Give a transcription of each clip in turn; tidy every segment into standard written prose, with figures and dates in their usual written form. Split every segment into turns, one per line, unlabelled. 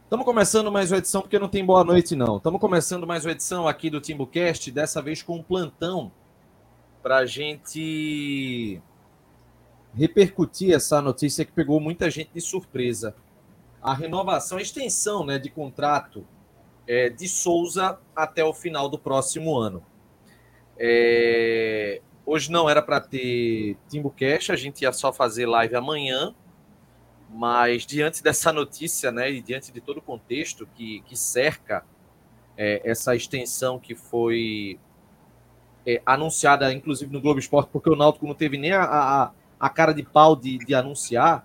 Estamos começando mais uma edição, porque não tem boa noite, não. Estamos começando mais uma edição aqui do TimbuCast, dessa vez com um plantão para a gente repercutir essa notícia que pegou muita gente de surpresa. A renovação, a extensão, né, de contrato de Souza até o final do próximo ano. Hoje não era para ter TimbuCast, a gente ia só fazer live amanhã, mas diante dessa notícia, né, e diante de todo o contexto que cerca essa extensão que foi anunciada, inclusive no Globo Esporte, porque o Náutico não teve nem a cara de pau de anunciar,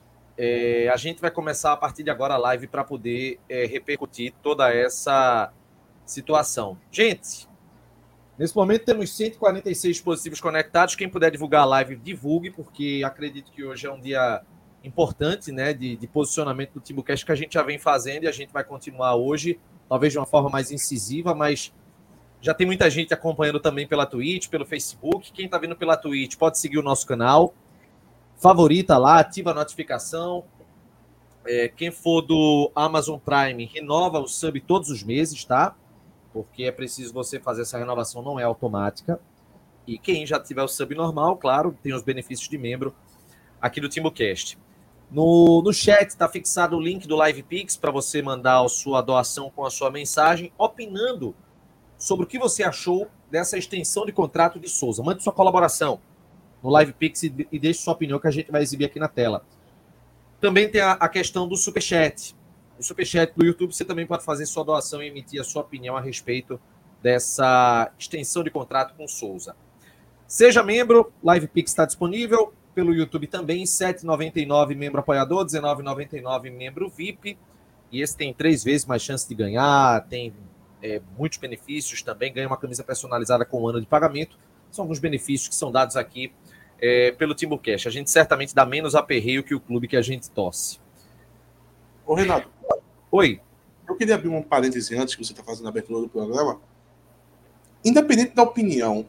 a gente vai começar a partir de agora a live para poder repercutir toda essa situação. Gente, nesse momento temos 146 dispositivos conectados. Quem puder divulgar a live, divulgue, porque acredito que hoje é um dia importante, né, de posicionamento do TimbuCast que a gente já vem fazendo e a gente vai continuar hoje, talvez de uma forma mais incisiva, mas já tem muita gente acompanhando também pela Twitch, pelo Facebook. Quem está vindo pela Twitch pode seguir o nosso canal, favorita lá, ativa a notificação. Quem for do Amazon Prime, renova o sub todos os meses, tá? Porque é preciso você fazer essa renovação, não é automática. E quem já tiver o sub normal, claro, tem os benefícios de membro aqui do TimbuCast. No chat está fixado o link do LivePix para você mandar a sua doação com a sua mensagem, opinando sobre o que você achou dessa extensão de contrato de Souza. Mande sua colaboração no LivePix e deixe sua opinião que a gente vai exibir aqui na tela. Também tem a questão do Superchat. O Superchat do YouTube, você também pode fazer sua doação e emitir a sua opinião a respeito dessa extensão de contrato com Souza. Seja membro, LivePix está disponível. Pelo YouTube também, R$ 7,99 membro apoiador, R$ 19,99 membro VIP. E esse tem 3 vezes mais chance de ganhar, tem muitos benefícios também, ganha uma camisa personalizada com 1 ano de pagamento. São alguns benefícios que são dados aqui pelo TimbuCast. A gente certamente dá menos aperreio que o clube que a gente torce.
Ô, Renato.
Oi.
Eu queria abrir um parêntese antes que você está fazendo a abertura do programa. Independente da opinião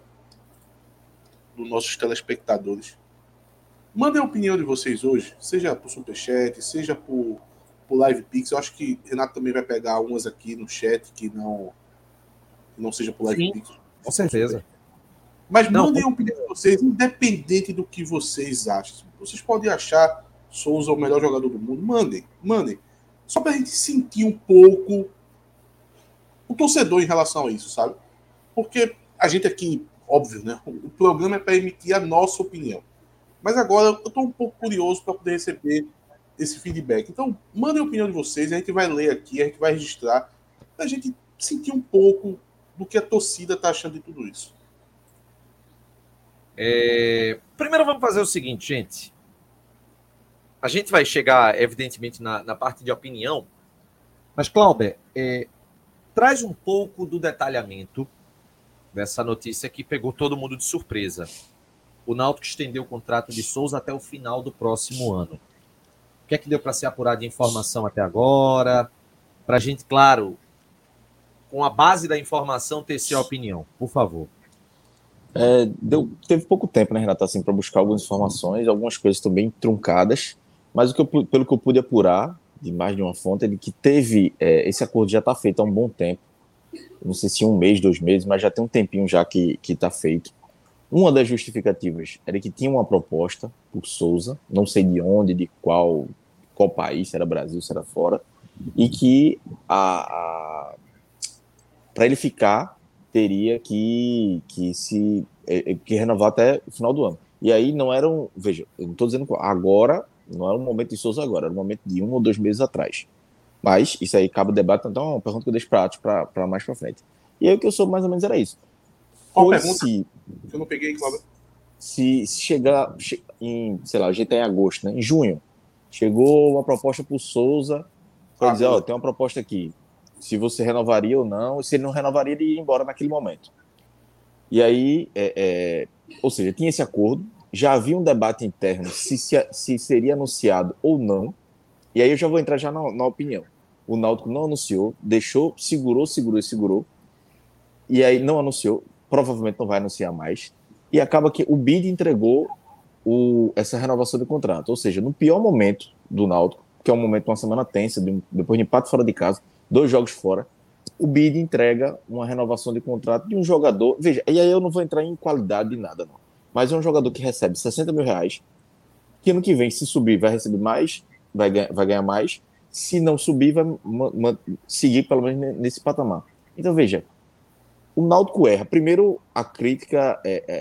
dos nossos telespectadores, mandem a opinião de vocês hoje, seja por Superchat, seja por LivePix. Eu acho que o Renato também vai pegar umas aqui no chat que não seja por LivePix.
Com certeza.
Mas mandem a opinião de vocês, independente do que vocês acham. Vocês podem achar Souza o melhor jogador do mundo. Mandem. Só pra gente sentir um pouco o torcedor em relação a isso, sabe? Porque a gente aqui, óbvio, né? O programa é para emitir a nossa opinião. Mas agora eu estou um pouco curioso para poder receber esse feedback. Então, mandem a opinião de vocês, a gente vai ler aqui, a gente vai registrar, para a gente sentir um pouco do que a torcida está achando de tudo isso.
Primeiro vamos fazer o seguinte, gente. A gente vai chegar, evidentemente, na parte de opinião, mas, Cláudio, traz um pouco do detalhamento dessa notícia que pegou todo mundo de surpresa. O Náutico estendeu o contrato de Souza até o final do próximo ano. O que é que deu para se apurar de informação até agora? Para a gente, claro, com a base da informação, ter sua opinião. Por favor.
Teve pouco tempo, né, Renato, assim, para buscar algumas informações, algumas coisas também truncadas, mas pelo que eu pude apurar, de mais de uma fonte, é que teve, esse acordo já está feito há um bom tempo, não sei se 1 mês, 2 meses, mas já tem um tempinho já que está feito. Uma das justificativas era que tinha uma proposta por Souza, não sei de onde, de qual país, se era Brasil, se era fora, e que para ele ficar, teria que renovar até o final do ano. E aí não era veja, eu não estou dizendo agora, não era um momento de Souza agora, era um momento de 1 ou 2 meses atrás. Mas isso aí cabe o debate, então é uma pergunta que eu deixo para mais para frente. E aí o que eu soube mais ou menos era isso.
Qual pergunta? Eu não peguei, Cláudio.
Se chegar em, sei lá, a gente tá em agosto, né? Em junho, chegou uma proposta pro Souza para dizer, tem uma proposta aqui, se você renovaria ou não, se ele não renovaria, ele ia embora naquele momento. E aí, ou seja, tinha esse acordo, já havia um debate interno se seria anunciado ou não, e aí eu já vou entrar já na opinião. O Náutico não anunciou, segurou, e aí não anunciou, provavelmente não vai anunciar mais, e acaba que o BID entregou essa renovação de contrato, ou seja, no pior momento do Náutico, que é um momento, uma semana tensa, depois de empate fora de casa, 2 jogos fora, o BID entrega uma renovação de contrato de um jogador. Veja, e aí eu não vou entrar em qualidade de nada, não. Mas é um jogador que recebe 60 mil reais, que ano que vem, se subir, vai receber mais, vai ganhar mais. Se não subir, vai seguir pelo menos nesse patamar. Então, veja, o Náutico erra. Primeiro, a crítica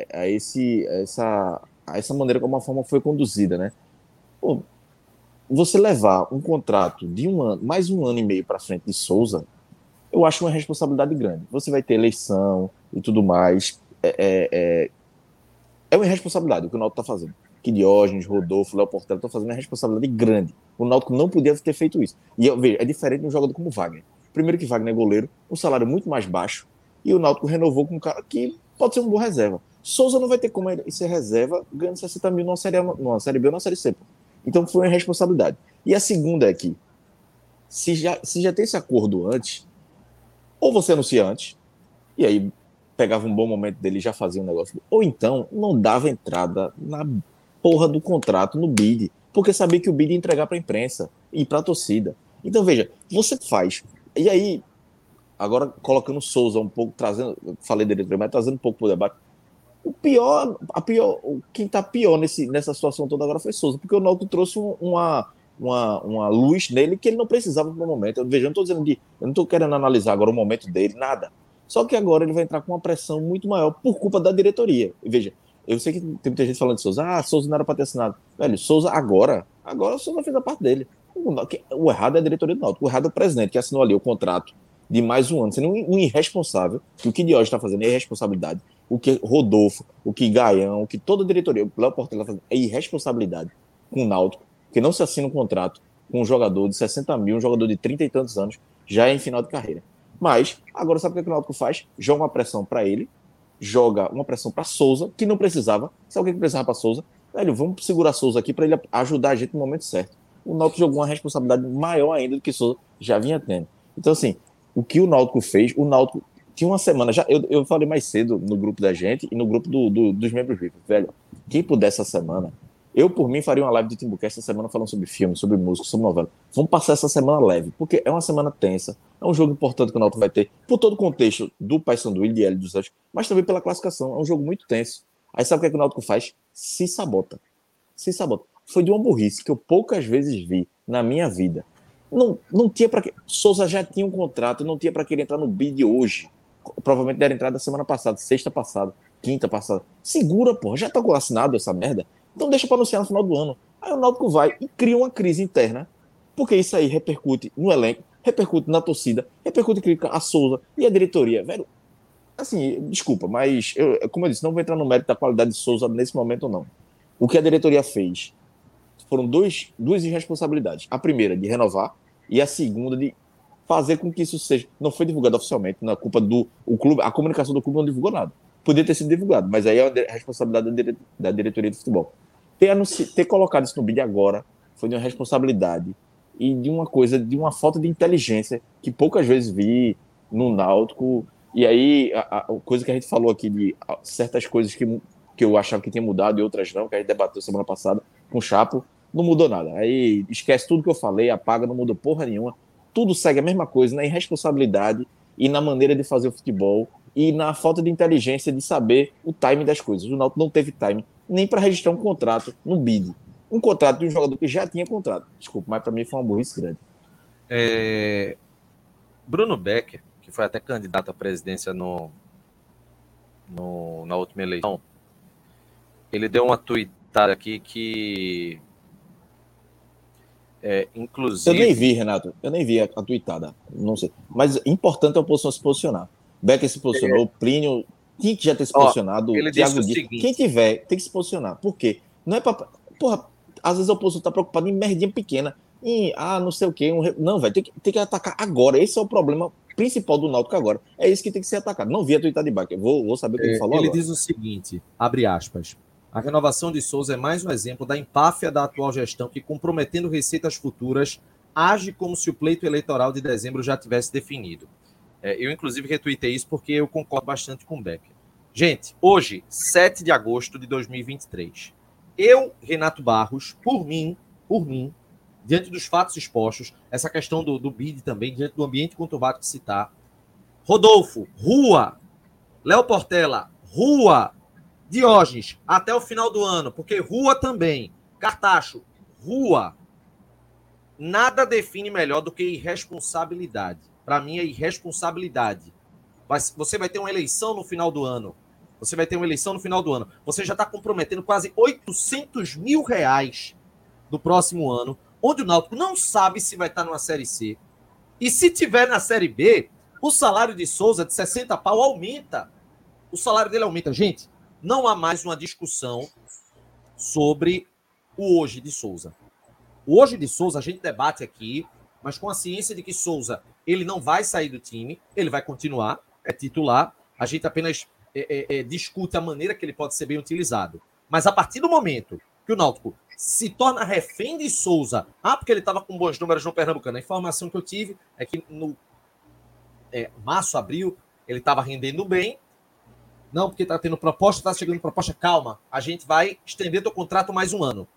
a essa maneira como a forma foi conduzida, né? Pô, você levar um contrato de 1 ano, mais 1 ano e meio para frente de Souza, eu acho uma responsabilidade grande. Você vai ter eleição e tudo mais. É uma irresponsabilidade o que o Náutico está fazendo. Que Diógenes, Rodolfo, Léo Portela estão fazendo uma responsabilidade grande. O Náutico não podia ter feito isso. E veja, é diferente de um jogador como Wagner. Primeiro que Wagner é goleiro, um salário muito mais baixo, e o Náutico renovou com um cara que pode ser um bom reserva. Souza não vai ter como ser reserva ganhando 60 mil numa série B ou numa série C. Então foi uma responsabilidade. E a segunda é que, se já tem esse acordo antes, ou você anuncia antes, e aí pegava um bom momento dele e já fazia um negócio, ou então não dava entrada na porra do contrato, no bid, porque sabia que o bid ia entregar para a imprensa e para a torcida. Então, veja, você faz. E aí, agora colocando o Souza um pouco, trazendo, falei dele, mas trazendo um pouco para o debate, quem está pior nessa situação toda agora foi Souza, porque o Náutico trouxe uma luz nele que ele não precisava no momento. Eu não estou dizendo eu não estou querendo analisar agora o momento dele, nada. Só que agora ele vai entrar com uma pressão muito maior por culpa da diretoria. E veja, eu sei que tem muita gente falando de Souza, Souza não era para ter assinado. Velho, Souza agora o Souza fez a parte dele. O errado é a diretoria do Náutico, o errado é o presidente que assinou ali o contrato de mais 1 ano, sendo um irresponsável, que o que Diógenes está fazendo é irresponsabilidade, o que Rodolfo, o que Gaião, o que toda a diretoria, o Léo Portela está fazendo é irresponsabilidade com o Náutico, que não se assina um contrato com um jogador de 60 mil, um jogador de 30 e tantos anos, já é em final de carreira. Mas, agora sabe o que o Náutico faz? Joga uma pressão para ele, joga uma pressão para Souza, que não precisava. Sabe o que precisava para Souza? Velho, vamos segurar Souza aqui para ele ajudar a gente no momento certo. O Náutico jogou uma responsabilidade maior ainda do que Souza já vinha tendo. Então, assim, o que o Náutico fez, o Náutico tinha uma semana, eu falei mais cedo no grupo da gente e no grupo dos membros vivos, velho, quem puder essa semana, eu, por mim, faria uma live de Timbucast essa semana falando sobre filme, sobre música, sobre novela. Vamos passar essa semana leve, porque é uma semana tensa, é um jogo importante que o Náutico vai ter, por todo o contexto do Paysandu e de Hélio dos Anjos, mas também pela classificação, é um jogo muito tenso. Aí sabe o que o Náutico faz? Se sabota. Foi de uma burrice que eu poucas vezes vi na minha vida. Não tinha para que... Souza já tinha um contrato, não tinha para que ele entrar no bid hoje. Provavelmente deram entrada semana passada, sexta passada, quinta passada. Segura, porra, já tá assinado essa merda. Então deixa para anunciar no final do ano. Aí o Náutico vai e cria uma crise interna, porque isso aí repercute no elenco, repercute na torcida, repercute crítica a Souza e a diretoria. Velho, assim, desculpa, mas como eu disse, não vou entrar no mérito da qualidade de Souza nesse momento, não. O que a diretoria fez foram duas irresponsabilidades. A primeira, de renovar, e a segunda, de fazer com que isso seja... Não foi divulgado oficialmente, na culpa do clube, a comunicação do clube não divulgou nada. Podia ter sido divulgado, mas aí é a responsabilidade da diretoria do futebol. Ter colocado isso no bid agora foi de uma responsabilidade e de uma falta de inteligência que poucas vezes vi no Náutico. E aí, a coisa que a gente falou aqui de certas coisas que eu achava que tinha mudado e outras não, que a gente debateu semana passada com o Chapo, não mudou nada. Aí esquece tudo que eu falei, apaga, não mudou porra nenhuma. Tudo segue a mesma coisa, na irresponsabilidade e na maneira de fazer o futebol e na falta de inteligência de saber o time das coisas. O Náutico não teve time nem para registrar um contrato no bid. Um contrato de um jogador que já tinha contrato. Desculpa, mas para mim foi uma burrice grande.
Bruno Becker, que foi até candidato à presidência na última eleição, ele deu uma tweetada aqui que... inclusive...
Eu nem vi, Renato. Eu nem vi a tweetada. Não sei. Mas importante é a oposição se posicionar. Becker se posicionou, Plínio tinha que já ter se posicionado,
ele
Thiago
disse o
Dias.
seguinte...
Quem tiver, tem que se posicionar. Por quê? Não é pra... Porra, às vezes a oposição tá preocupada em merdinha pequena. Em, não sei o quê. Não, velho, tem que atacar agora. Esse é o problema principal do Náutico agora. É isso que tem que ser atacado. Não vi a tweetada de Becker. Vou saber o que ele falou
ele
agora.
diz o seguinte, abre aspas, a renovação de Souza é mais um exemplo da empáfia da atual gestão que, comprometendo receitas futuras, age como se o pleito eleitoral de dezembro já tivesse definido. Eu, inclusive, retuitei isso porque eu concordo bastante com o Becker. Gente, hoje, 7 de agosto de 2023, eu, Renato Barros, por mim, diante dos fatos expostos, essa questão do bid também, diante do ambiente conturbado que se está. Rodolfo, rua. Léo Portela, rua. Diógenes, até o final do ano, porque rua também. Cartacho, rua. Nada define melhor do que irresponsabilidade. Para mim é irresponsabilidade. Você vai ter uma eleição no final do ano. Você já está comprometendo quase 800 mil reais do próximo ano, onde o Náutico não sabe se vai estar numa Série C. E se tiver na Série B, o salário de Souza de 60 pau aumenta. O salário dele aumenta. Gente, não há mais uma discussão sobre o hoje de Souza. O hoje de Souza a gente debate aqui, mas com a ciência de que Souza ele não vai sair do time, ele vai continuar, é titular. A gente apenas discute a maneira que ele pode ser bem utilizado. Mas a partir do momento que o Náutico se torna refém de Souza, porque ele estava com bons números no Pernambucano, a informação que eu tive é que no março, abril, ele estava rendendo bem. Não, porque está tendo proposta, está chegando proposta. Calma, a gente vai estender teu contrato mais um ano.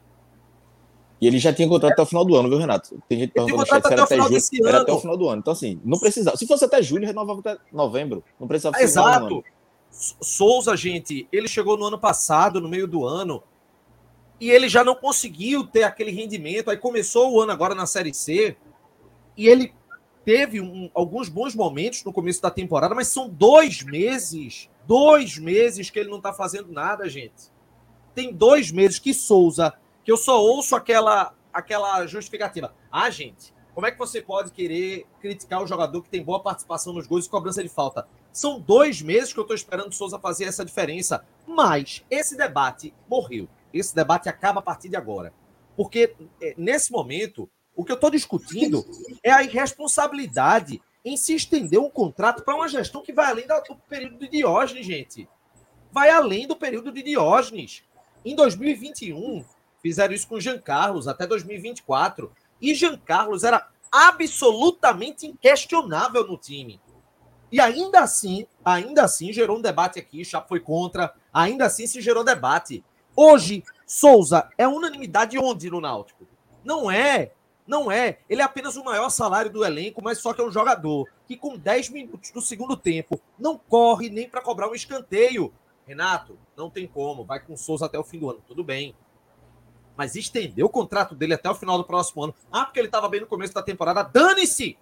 E ele já tinha contrato até o final do ano, viu, Renato? Tem gente perguntando no chat se era até julho. Era até o final do ano. Então, assim, não precisava. Se fosse até julho, renovava até novembro. Não precisava ser
exato. Souza, gente, ele chegou no ano passado, no meio do ano, e ele já não conseguiu ter aquele rendimento. Aí começou o ano agora na Série C, e ele teve alguns bons momentos no começo da temporada, mas são 2 meses que ele não tá fazendo nada, gente. Tem 2 meses que Souza, que eu só ouço aquela justificativa. Gente, como é que você pode querer criticar o jogador que tem boa participação nos gols e cobrança de falta? São 2 meses que eu tô esperando Souza fazer essa diferença, mas esse debate morreu. Esse debate acaba a partir de agora. Porque nesse momento, o que eu tô discutindo é a irresponsabilidade em se estender um contrato para uma gestão que vai além do período de Diógenes, gente. Vai além do período de Diógenes. Em 2021, fizeram isso com Jean Carlos até 2024. E Jean Carlos era absolutamente inquestionável no time. E ainda assim, gerou um debate aqui, Chapo foi contra, ainda assim se gerou debate. Hoje, Souza é unanimidade onde no Náutico? Não é. Ele é apenas o maior salário do elenco, mas só que é um jogador que com 10 minutos do segundo tempo não corre nem para cobrar um escanteio. Renato, não tem como, vai com Souza até o fim do ano, tudo bem. Mas estender o contrato dele até o final do próximo ano. Porque ele estava bem no começo da temporada. Dane-se!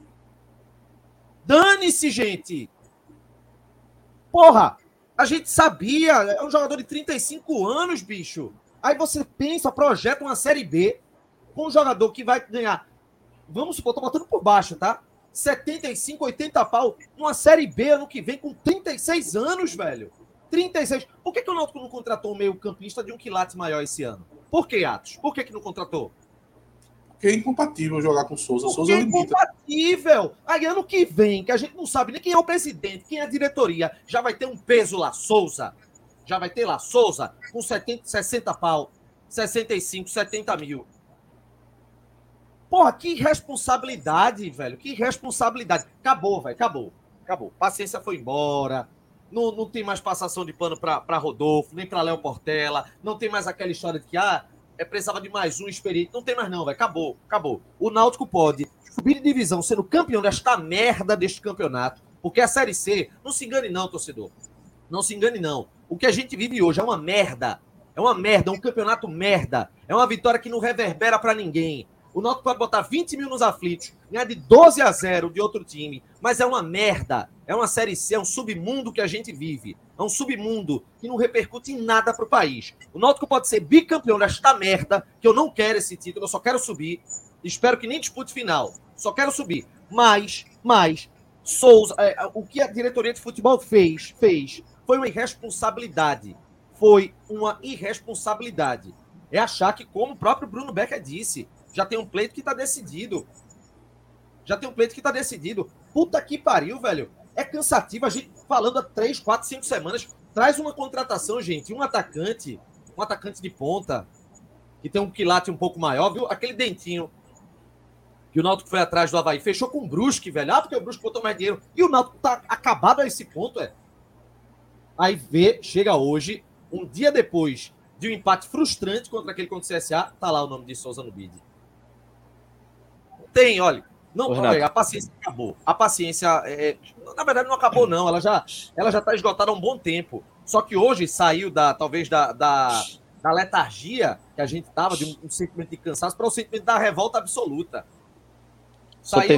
Dane-se, gente! Porra! A gente sabia, é um jogador de 35 anos, bicho. Aí você pensa, projeta uma Série B com um jogador que vai ganhar, vamos supor, tô botando por baixo, tá? 75, 80 pau numa Série B ano que vem com 36 anos, velho. 36. Por que o Náutico não contratou um meio-campista de um quilate maior esse ano? Por que, Atos? Por que não contratou?
Porque é incompatível jogar com Souza.
Porque
Souza
é incompatível. Aí ano que vem, que a gente não sabe nem quem é o presidente, quem é a diretoria, já vai ter um peso lá, Souza. Já vai ter lá, Souza, com 60 pau, 65, 70 mil. Porra, que irresponsabilidade, velho. Que irresponsabilidade. Acabou, velho. Acabou. Paciência foi embora. Não tem mais passação de pano para Rodolfo, nem para Léo Portela. Não tem mais aquela história de que precisava de mais um experiente. Não tem mais não, velho. Acabou. O Náutico pode subir de divisão sendo campeão desta merda deste campeonato. Porque a Série C, não se engane não, torcedor. Não se engane não. O que a gente vive hoje é uma merda. É um campeonato merda. É uma vitória que não reverbera para ninguém. O Náutico pode botar 20 mil nos aflitos, ganhar de 12-0 de outro time, mas é uma merda. É uma Série C, é um submundo que a gente vive. É um submundo que não repercute em nada pro país. O Náutico pode ser bicampeão desta merda, que eu não quero esse título, eu só quero subir. Espero que nem dispute final. Só quero subir. Mas Souza, o que a diretoria de futebol fez foi uma irresponsabilidade. É achar que, como o próprio Bruno Becker disse, já tem um pleito que tá decidido. Puta que pariu, velho. É cansativo. A gente falando há 3, 4, 5 semanas. Traz uma contratação, gente. Um atacante de ponta, que tem um quilate um pouco maior, viu? Aquele dentinho que o Náutico foi atrás do Avaí. Fechou com o Brusque, velho. Porque o Brusque botou mais dinheiro. E o Náutico tá acabado a esse ponto, Aí chega hoje, um dia depois de um empate frustrante contra o CSA, tá lá o nome de Souza no bid. Tem, olha. Não,
Ô, Renato.
a paciência acabou. A paciência, na verdade, não acabou, não. Ela já está esgotada há um bom tempo. Só que hoje saiu talvez da letargia que a gente estava, de um sentimento de cansaço, para o sentimento da revolta absoluta. Saiu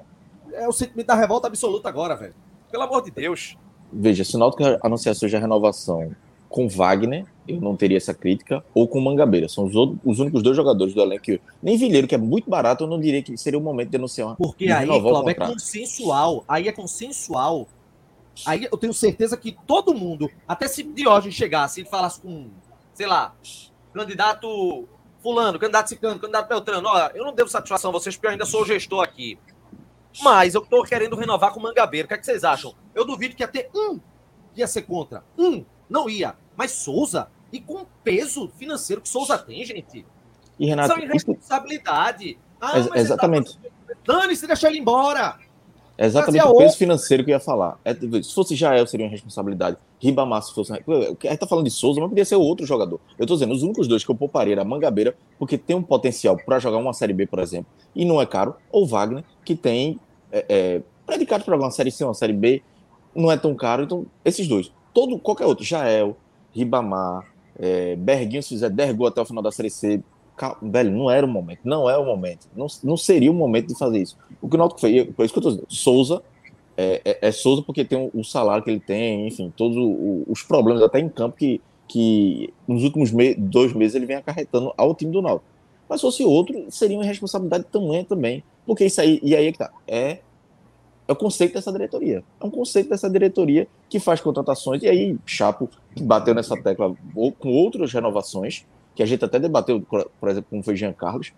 o sentimento da revolta absoluta agora, velho. Pelo amor de Deus.
Veja, se o Náutico anunciasse hoje a renovação com Wagner, eu não teria essa crítica, ou com Mangabeira. São os únicos 2 jogadores do elenco. Nem Vilheiro, que é muito barato, eu não diria que seria o momento de anunciar.
Porque aí, Cláudio, é consensual. Aí é consensual. Aí eu tenho certeza que todo mundo, até se Diógenes chegasse e falasse com, sei lá, candidato fulano, candidato ciclano, candidato Beltrano, olha, eu não devo satisfação a vocês porque eu ainda sou o gestor aqui. Mas eu tô querendo renovar com o Mangabeira. O que é que vocês acham? Eu duvido que ia ter que ia ser contra. Não ia. Mas Souza, e com o peso financeiro que Souza tem, gente.
E Renato,
isso é irresponsabilidade.
Exatamente.
Dane-se, deixa ele embora.
É exatamente o peso financeiro que eu ia falar. Se fosse Jael, seria uma responsabilidade. Ribamar, se fosse. A gente tá falando de Souza, mas podia ser outro jogador. Eu tô dizendo, os únicos 2 que eu pouparia era Mangabeira, porque tem um potencial para jogar uma Série B, por exemplo, e não é caro, ou Wagner, que tem predicado para jogar uma Série C, uma Série B, não é tão caro. Então, esses 2. Qualquer outro, Jael, Ribamar, Berguinho, se fizer 10 gols até o final da Série C, velho, não era o momento, não é o momento, não seria o momento de fazer isso. O que o Náutico fez, por isso que eu tô dizendo, Souza é Souza porque tem o salário que ele tem, enfim, todos os problemas até em campo que nos últimos 2 meses ele vem acarretando ao time do Náutico. Mas se fosse outro, seria uma responsabilidade tamanha também, porque isso aí, e aí é que tá, é o conceito dessa diretoria. É um conceito dessa diretoria que faz contratações, e aí Chapo bateu nessa tecla com outras renovações, que a gente até debateu, por exemplo, como foi Jean Carlos.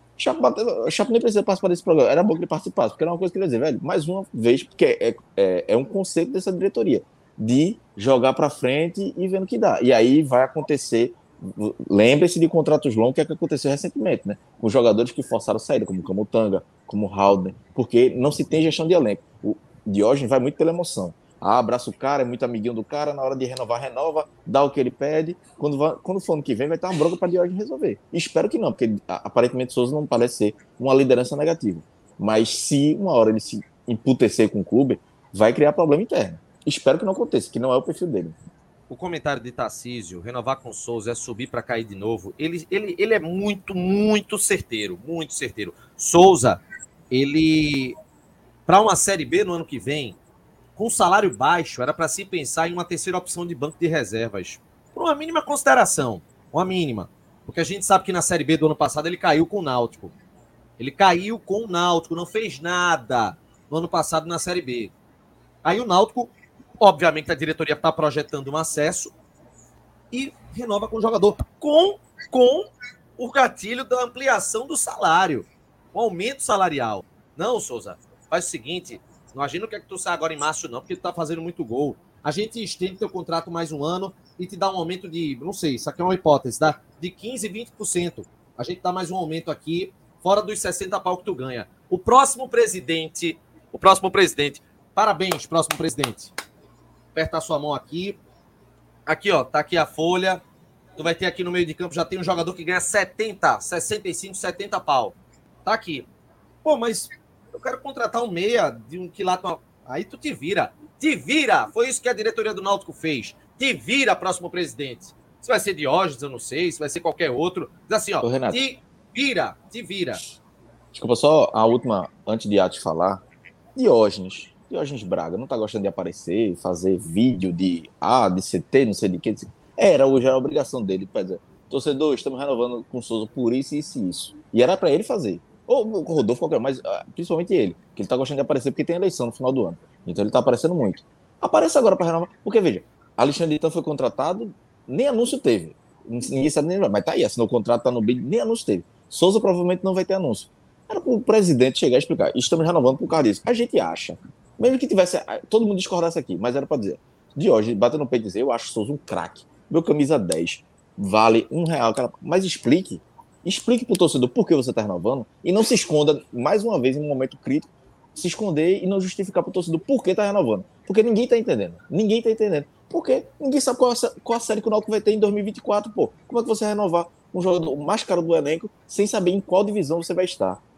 Chapo nem precisa participar desse programa, era bom que ele participasse, porque era uma coisa que ele ia dizer, velho, mais uma vez, porque é um conceito dessa diretoria, de jogar para frente e vendo o que dá. E aí vai acontecer, lembre-se de contratos longos, que é o que aconteceu recentemente, né? Com jogadores que forçaram saída, como Camutanga, como Halden, porque não se tem gestão de elenco. O Diógenes vai muito pela emoção. Abraça o cara, é muito amiguinho do cara, na hora de renovar, renova, dá o que ele pede. Quando for ano que vem, vai ter uma bronca para Diógenes resolver. E espero que não, porque aparentemente Souza não parece ser uma liderança negativa. Mas se uma hora ele se emputecer com o clube, vai criar problema interno. Espero que não aconteça, que não é o perfil dele.
O comentário de Tarcísio, renovar com Souza é subir para cair de novo. Ele é muito, muito certeiro, muito certeiro. Souza, ele, para uma Série B no ano que vem, com salário baixo, era para se pensar em uma terceira opção de banco de reservas. Por uma mínima consideração, uma mínima. Porque a gente sabe que na Série B do ano passado ele caiu com o Náutico. Ele caiu com o Náutico, não fez nada no ano passado na Série B. Aí o Náutico, obviamente a diretoria está projetando um acesso e renova com o jogador. Com o gatilho da ampliação do salário. Um aumento salarial. Não, Souza, faz o seguinte, não imagina o que é que tu sai agora em março não, porque tu tá fazendo muito gol. A gente estende teu contrato mais um ano e te dá um aumento de, não sei, isso aqui é uma hipótese, tá? De 15%, 20%. A gente dá mais um aumento aqui, fora dos 60 pau que tu ganha. O próximo presidente, parabéns, próximo presidente. Aperta a sua mão aqui. Aqui, ó, tá aqui a folha. Tu vai ter aqui no meio de campo, já tem um jogador que ganha 70, 65, 70 pau. Tá aqui. Pô, mas eu quero contratar um meia de um quilate. Aí tu te vira. Te vira! Foi isso que a diretoria do Náutico fez. Te vira, próximo presidente. Se vai ser Diógenes, eu não sei. Se vai ser qualquer outro. Diz assim, ó.
Ô, Renato,
te vira.
desculpa, só a última, antes de Atos falar. Diógenes Braga não tá gostando de aparecer, fazer vídeo de CT, não sei de que. Hoje era a obrigação dele. Quer dizer, torcedor, estamos renovando com o Souza por isso, isso e isso. E era para ele fazer. Ou o Rodolfo, qualquer, mas principalmente ele, que ele tá gostando de aparecer porque tem eleição no final do ano. Então ele tá aparecendo muito. Aparece agora para renovar. Porque, veja, Alexandre Itan foi contratado, nem anúncio teve. Ninguém sabe nem, mas tá aí, assinou o contrato, tá no bid, nem anúncio teve. Souza provavelmente não vai ter anúncio. Era pro presidente chegar e explicar. Estamos renovando por causa disso. A gente acha. Mesmo que tivesse, todo mundo discordasse aqui, mas era para dizer. De hoje, bater no peito e dizer, eu acho Souza um craque. Meu camisa 10 vale R$1, cara. Mas explique pro torcedor por que você tá renovando e não se esconda, mais uma vez, em um momento crítico, se esconder e não justificar pro torcedor por que tá renovando. Porque ninguém tá entendendo. Porque ninguém sabe qual a série que o Náutico vai ter em 2024, pô. Como é que você vai renovar um jogador mais caro do elenco sem saber em qual divisão você vai estar?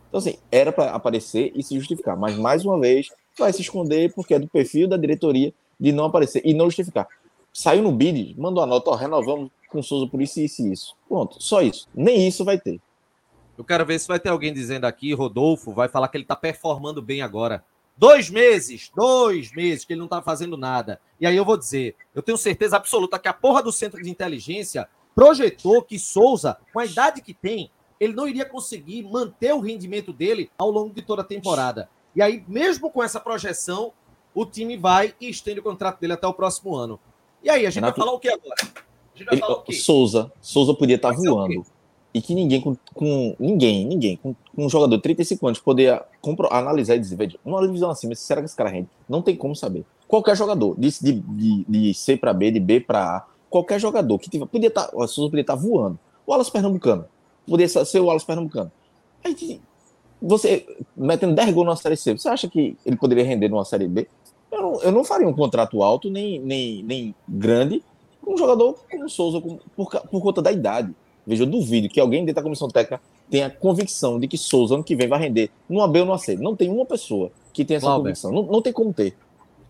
Então, assim, era para aparecer e se justificar. Mas, mais uma vez, vai se esconder porque é do perfil da diretoria de não aparecer e não justificar. Saiu no bid, mandou a nota, ó, renovamos com o Souza por isso, isso e isso. Pronto, só isso. Nem isso vai ter.
Eu quero ver se vai ter alguém dizendo aqui, Rodolfo, vai falar que ele tá performando bem agora. 2 meses que ele não tá fazendo nada. E aí eu vou dizer, eu tenho certeza absoluta que a porra do centro de inteligência projetou que Souza, com a idade que tem, ele não iria conseguir manter o rendimento dele ao longo de toda a temporada. E aí, mesmo com essa projeção, o time vai e estende o contrato dele até o próximo ano. E aí, a gente vai falar o que agora? A gente vai falar o quê?
Souza podia estar voando. E que ninguém com um jogador de 35 anos poder analisar e dizer, veja, uma divisão acima, será que esse cara rende? Não tem como saber. Qualquer jogador, de C para B, de B para A, qualquer jogador que podia estar, o Souza podia estar voando. O Wallace Pernambucano, podia ser o Wallace Pernambucano. Aí você metendo 10 gols na Série C, você acha que ele poderia render numa Série B? Eu não faria um contrato alto, nem grande, com um jogador como o Souza, por conta da idade. Veja, eu duvido que alguém dentro da comissão técnica tenha a convicção de que Souza, ano que vem, vai render no AB ou no AC. Não tem uma pessoa que tenha essa convicção. Não tem como ter.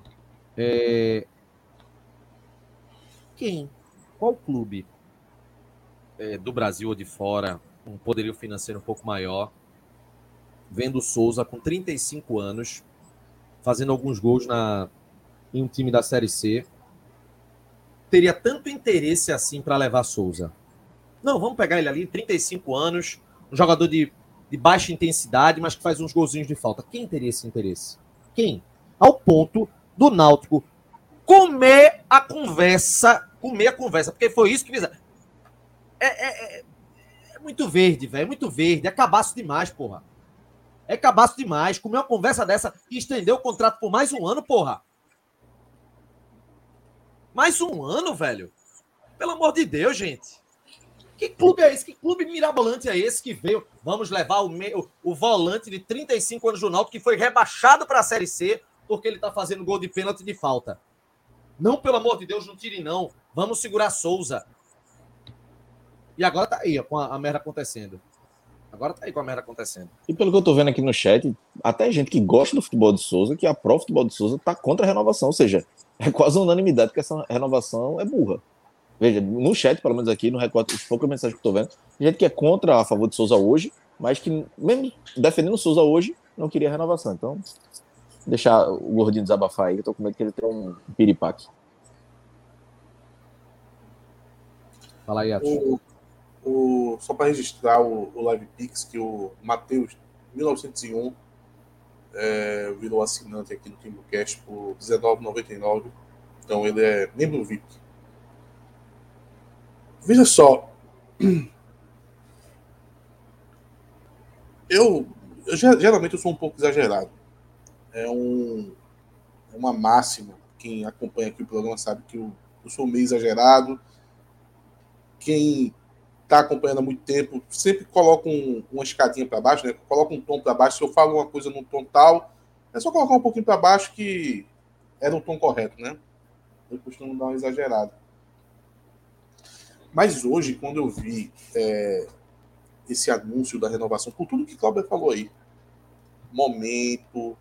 Qual clube do Brasil ou de fora, um poderio financeiro um pouco maior, vendo o Souza com 35 anos, fazendo alguns gols em um time da Série C, teria tanto interesse assim para levar Souza? Não, vamos pegar ele ali, 35 anos, um jogador de baixa intensidade, mas que faz uns golzinhos de falta. Quem teria esse interesse? Quem? Ao ponto do Náutico comer a conversa, porque foi isso que fizeram. É muito verde, velho, é muito verde, é cabaço demais, porra. É cabaço demais, comer uma conversa dessa e estender o contrato por mais um ano, porra. Mais um ano, velho? Pelo amor de Deus, gente. Que clube é esse? Que clube mirabolante é esse que veio? Vamos levar o volante de 35 anos do Náutico que foi rebaixado para a Série C porque ele tá fazendo gol de pênalti de falta. Não, pelo amor de Deus, não tire não. Vamos segurar Souza. E agora tá aí, ó, com a merda acontecendo.
E pelo que eu tô vendo aqui no chat, até gente que gosta do futebol de Souza, que aprova o futebol de Souza, tá contra a renovação. Ou seja, é quase unanimidade que essa renovação é burra. Veja, no chat, pelo menos aqui, no recorte, as poucas mensagens que eu tô vendo, tem gente que é contra a favor de Souza hoje, mas que, mesmo defendendo o Souza hoje, não queria a renovação. Então, deixar o gordinho desabafar aí, que eu tô com medo que ele tenha um piripaque.
Fala aí, Atos.
Só para registrar o Live Pix, que o Matheus, 1901, virou assinante aqui do TimbuCast por R$19,99. Então ele é membro VIP. Veja só, geralmente eu sou um pouco exagerado. É uma máxima. Quem acompanha aqui o programa sabe que eu sou meio exagerado. Quem está acompanhando há muito tempo sempre coloca uma escadinha para baixo, né? Coloca um tom para baixo. Se eu falo uma coisa num tom tal, é só colocar um pouquinho para baixo que é no tom correto, né? Eu costumo dar uma exagerada. Mas hoje, quando eu vi esse anúncio da renovação, por tudo que o Cláudio falou aí, momento,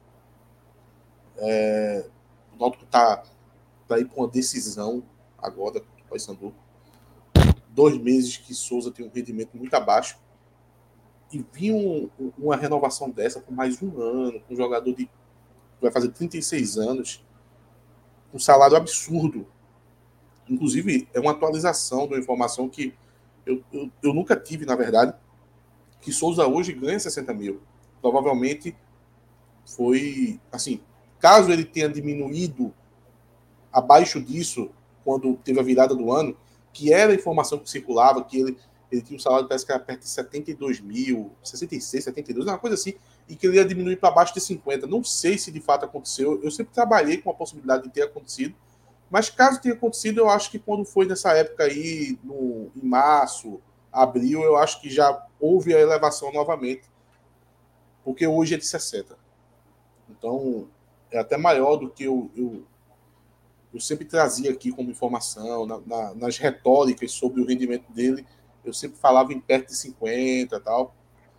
o Náutico está aí com uma decisão agora, o Paysandu. 2 meses que Souza tem um rendimento muito abaixo, e vir uma renovação dessa por mais um ano, com um jogador que vai fazer 36 anos, um salário absurdo. Inclusive, é uma atualização de uma informação que eu nunca tive, na verdade, que Souza hoje ganha 60 mil. Provavelmente foi, assim, caso ele tenha diminuído abaixo disso, quando teve a virada do ano, que era a informação que circulava, que ele tinha um salário, parece que era perto de 72 mil, 66, 72, uma coisa assim, e que ele ia diminuir para baixo de 50. Não sei se de fato aconteceu. Eu sempre trabalhei com a possibilidade de ter acontecido, mas caso tenha acontecido, eu acho que quando foi nessa época aí, em março, abril, eu acho que já houve a elevação novamente, porque hoje é de 60. Então, é até maior do que eu sempre trazia aqui como informação, nas retóricas sobre o rendimento dele, eu sempre falava em perto de 50 e tal.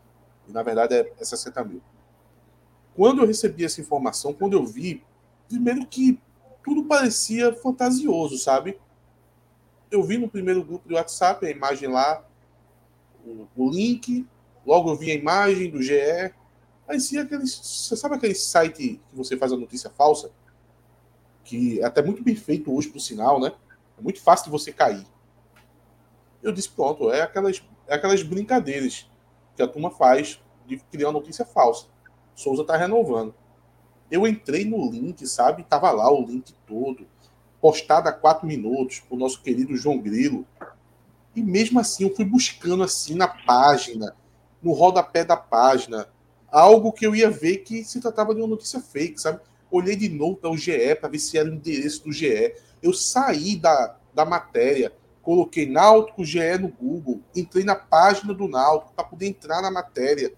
E, na verdade, é 60 mil. Quando eu recebi essa informação, quando eu vi, primeiro que tudo parecia fantasioso, sabe? Eu vi no primeiro grupo do WhatsApp a imagem lá, o link, logo eu vi a imagem do GE. Parecia aqueles. Você sabe aquele site que você faz a notícia falsa? Que é até muito bem feito hoje, por sinal, né? É muito fácil de você cair. Eu disse, pronto, é aquelas brincadeiras que a turma faz de criar uma notícia falsa. Souza tá renovando. Eu entrei no link, sabe? Tava lá o link todo, postado há 4 minutos, pro nosso querido João Grilo. E mesmo assim, eu fui buscando assim na página, no rodapé da página, algo que eu ia ver que se tratava de uma notícia fake, sabe? Olhei de novo para o GE para ver se era o endereço do GE. Eu saí da matéria, coloquei Náutico GE no Google, entrei na página do Náutico para poder entrar na matéria.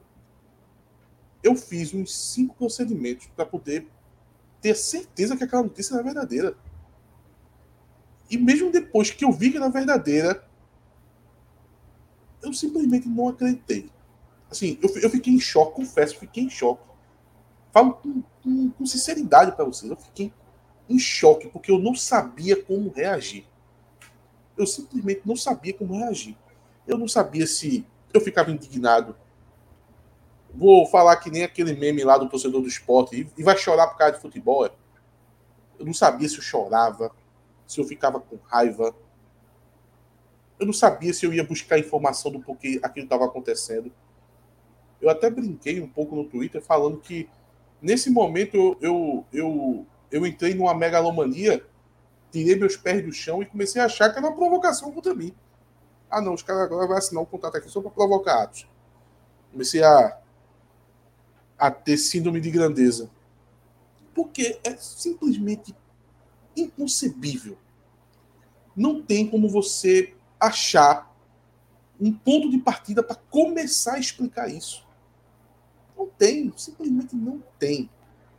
Eu fiz uns 5 procedimentos para poder ter certeza que aquela notícia era verdadeira. E mesmo depois que eu vi que era verdadeira, eu simplesmente não acreditei. Assim, eu fiquei em choque, confesso, fiquei em choque. Falo com sinceridade para vocês, eu fiquei em choque, porque eu não sabia como reagir. Eu simplesmente não sabia como reagir. Eu não sabia se eu ficava indignado. Vou falar que nem aquele meme lá do torcedor do esporte e vai chorar por causa de futebol. Eu não sabia se eu chorava, se eu ficava com raiva. Eu não sabia se eu ia buscar informação do porquê aquilo estava acontecendo. Eu até brinquei um pouco no Twitter falando que nesse momento eu entrei numa megalomania, tirei meus pés do chão e comecei a achar que era uma provocação contra mim. Ah, não, os caras agora vão assinar um contrato aqui só para provocar atos. Comecei a ter síndrome de grandeza. Porque é simplesmente inconcebível. Não tem como você achar um ponto de partida para começar a explicar isso. Não tem, simplesmente não tem.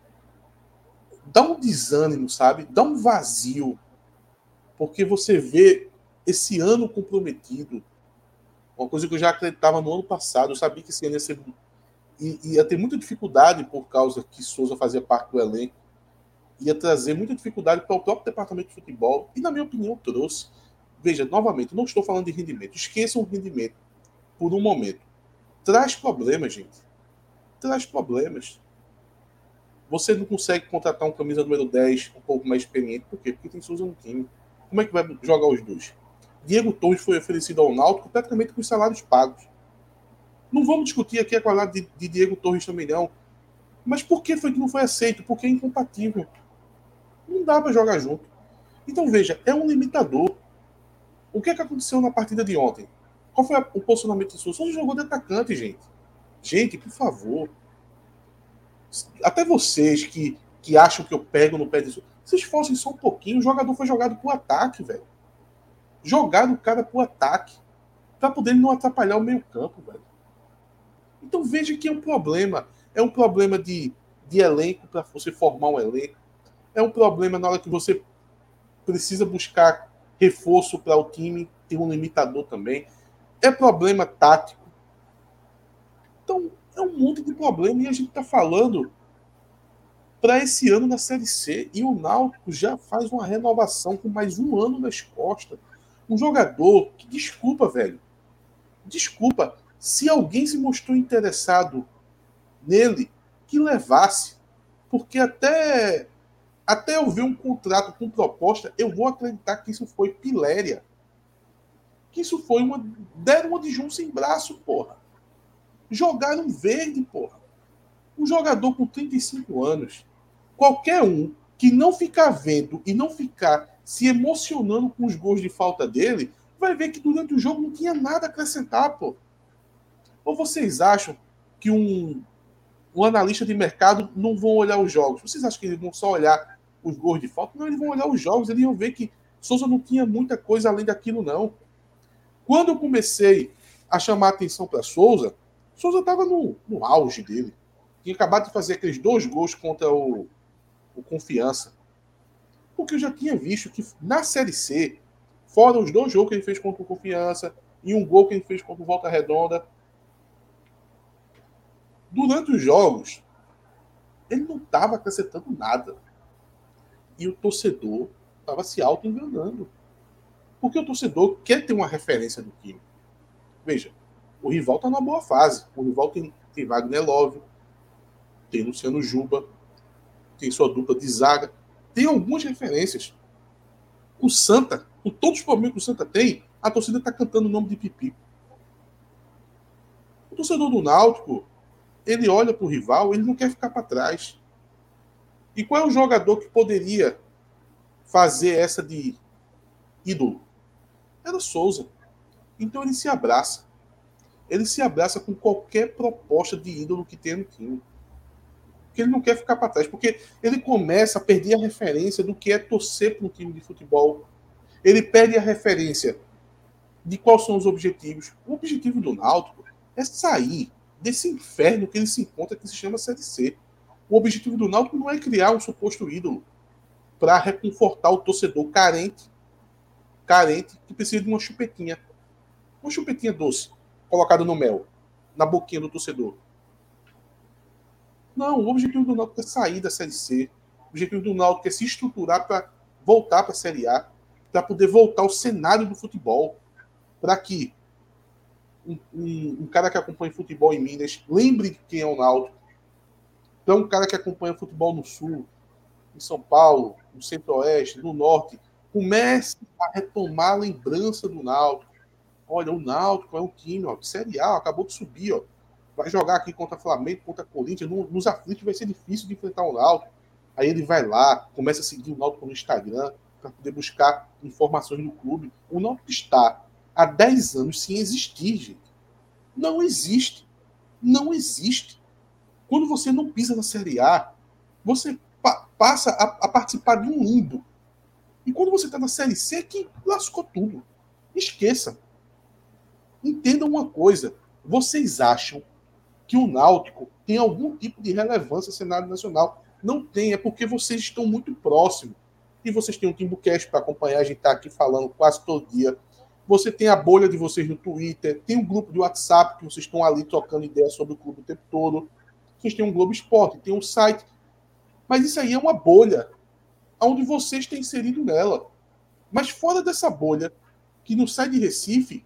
Dá um desânimo, sabe? Dá um vazio. Porque você vê esse ano comprometido. Uma coisa que eu já acreditava no ano passado. Eu sabia que esse ano ia ter muita dificuldade por causa que Souza fazia parte do elenco. Ia trazer muita dificuldade para o próprio departamento de futebol. E, na minha opinião, trouxe. Veja, novamente, não estou falando de rendimento. Esqueçam o rendimento por um momento. Traz problemas, gente. Traz problemas. Você não consegue contratar um camisa número 10 um pouco mais experiente. Por quê? Porque tem Souza no time. Como é que vai jogar os dois? Diego Torres foi oferecido ao Náutico praticamente com os salários pagos. Não vamos discutir aqui a qualidade de Diego Torres também, não. Mas por que foi que não foi aceito? Porque é incompatível. Não dá para jogar junto. Então, veja, é um limitador. O que é que aconteceu na partida de ontem? Qual foi o posicionamento de Souza? Souza jogou de atacante, gente. Gente, por favor. Até vocês que acham que eu pego no pé de Souza, se esforcem só um pouquinho. O jogador foi jogado pro ataque, velho. Jogaram o cara pro ataque. Pra poder não atrapalhar o meio campo, velho. Então veja que é um problema. É um problema de elenco para você formar um elenco. É um problema na hora que você precisa buscar reforço para o time, tem um limitador também. É problema tático. Então, é um monte de problema e a gente está falando para esse ano na Série C e o Náutico já faz uma renovação com mais um ano nas costas. Um jogador que, desculpa, velho, desculpa, se alguém se mostrou interessado nele, que levasse, porque até eu ver um contrato com proposta, eu vou acreditar que isso foi piléria. Que isso foi deram uma de João sem braço, porra. Jogaram verde, porra. Um jogador com 35 anos, qualquer um que não ficar vendo e não ficar se emocionando com os gols de falta dele, vai ver que durante o jogo não tinha nada a acrescentar, pô. Ou vocês acham que um analista de mercado não vão olhar os jogos? Vocês acham que eles vão só olhar os gols de falta? Não, eles vão olhar os jogos, eles vão ver que Souza não tinha muita coisa além daquilo, não. Quando eu comecei a chamar a atenção para Souza estava no auge dele. Tinha acabado de fazer aqueles 2 gols contra o Confiança. Porque eu já tinha visto que na Série C, fora os 2 jogos que ele fez contra o Confiança e um gol que ele fez contra o Volta Redonda, Durante os jogos, ele não estava acrescentando nada. E o torcedor estava se auto-enganando. Porque o torcedor quer ter uma referência do time. Veja, o rival está numa boa fase. O rival tem Wagner Love, tem Luciano Juba, tem sua dupla de zaga. Tem algumas referências. O Santa, com todos os problemas que o Santa tem, a torcida está cantando o nome de Pipi. O torcedor do Náutico, ele olha para o rival, ele não quer ficar para trás. E qual é o jogador que poderia fazer essa de ídolo? Era Souza. Então ele se abraça. Ele se abraça com qualquer proposta de ídolo que tenha no time. Porque ele não quer ficar para trás. Porque ele começa a perder a referência do que é torcer para um time de futebol. Ele perde a referência de quais são os objetivos. O objetivo do Náutico é sair desse inferno que ele se encontra, que se chama Série C. O objetivo do Náutico não é criar um suposto ídolo para reconfortar o torcedor carente, que precisa de uma chupetinha doce, colocada no mel, na boquinha do torcedor. Não, o objetivo do Náutico é sair da Série C. O objetivo do Náutico é se estruturar para voltar para a Série A, para poder voltar ao cenário do futebol, para que um cara que acompanha futebol em Minas lembre de quem é o Náutico. Então, um cara que acompanha futebol no Sul, em São Paulo, no Centro-Oeste, no Norte, comece a retomar a lembrança do Náutico. Olha, o Náutico é um time de Série A, acabou de subir, ó. Vai jogar aqui contra Flamengo, contra Corinthians, nos aflitos vai ser difícil de enfrentar o Náutico. Aí ele vai lá, começa a seguir o Náutico no Instagram, para poder buscar informações do clube. O Náutico está há 10 anos sem existir, gente. Não existe. Não existe. Quando você não pisa na Série A, você passa a participar de um limbo. E quando você está na Série C, que lascou tudo. Esqueça. Entendam uma coisa. Vocês acham que o Náutico tem algum tipo de relevância no cenário nacional? Não tem, é porque vocês estão muito próximos. E vocês têm um Timbucast para acompanhar, a gente está aqui falando quase todo dia. Você tem a bolha de vocês no Twitter, tem um grupo de WhatsApp que vocês estão ali trocando ideias sobre o clube o tempo todo. Vocês têm um Globo Esporte, tem um site. Mas isso aí é uma bolha onde vocês têm inserido nela. Mas fora dessa bolha, que não sai de Recife,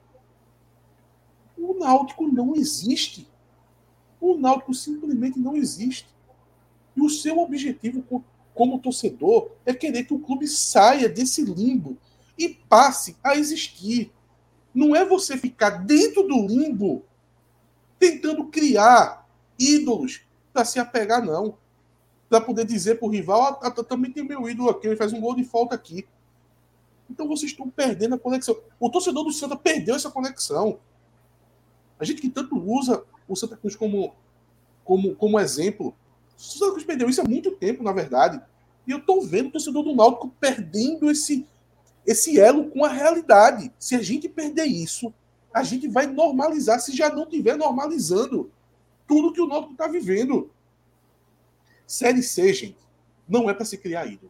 o Náutico não existe. O Náutico simplesmente não existe. E o seu objetivo como torcedor é querer que o clube saia desse limbo e passe a existir. Não é você ficar dentro do limbo tentando criar ídolos para se apegar, não. Para poder dizer para o rival, também tem meu ídolo aqui, ele faz um gol de falta aqui. Então vocês estão perdendo a conexão. O torcedor do Santa perdeu essa conexão. A gente que tanto usa o Santa Cruz como exemplo, o Santa Cruz perdeu isso há muito tempo, na verdade. E eu estou vendo o torcedor do Náutico perdendo esse elo com a realidade. Se a gente perder isso, a gente vai normalizar, se já não estiver normalizando tudo que o Náutico está vivendo. Série C, gente, não é para se criar ídolo.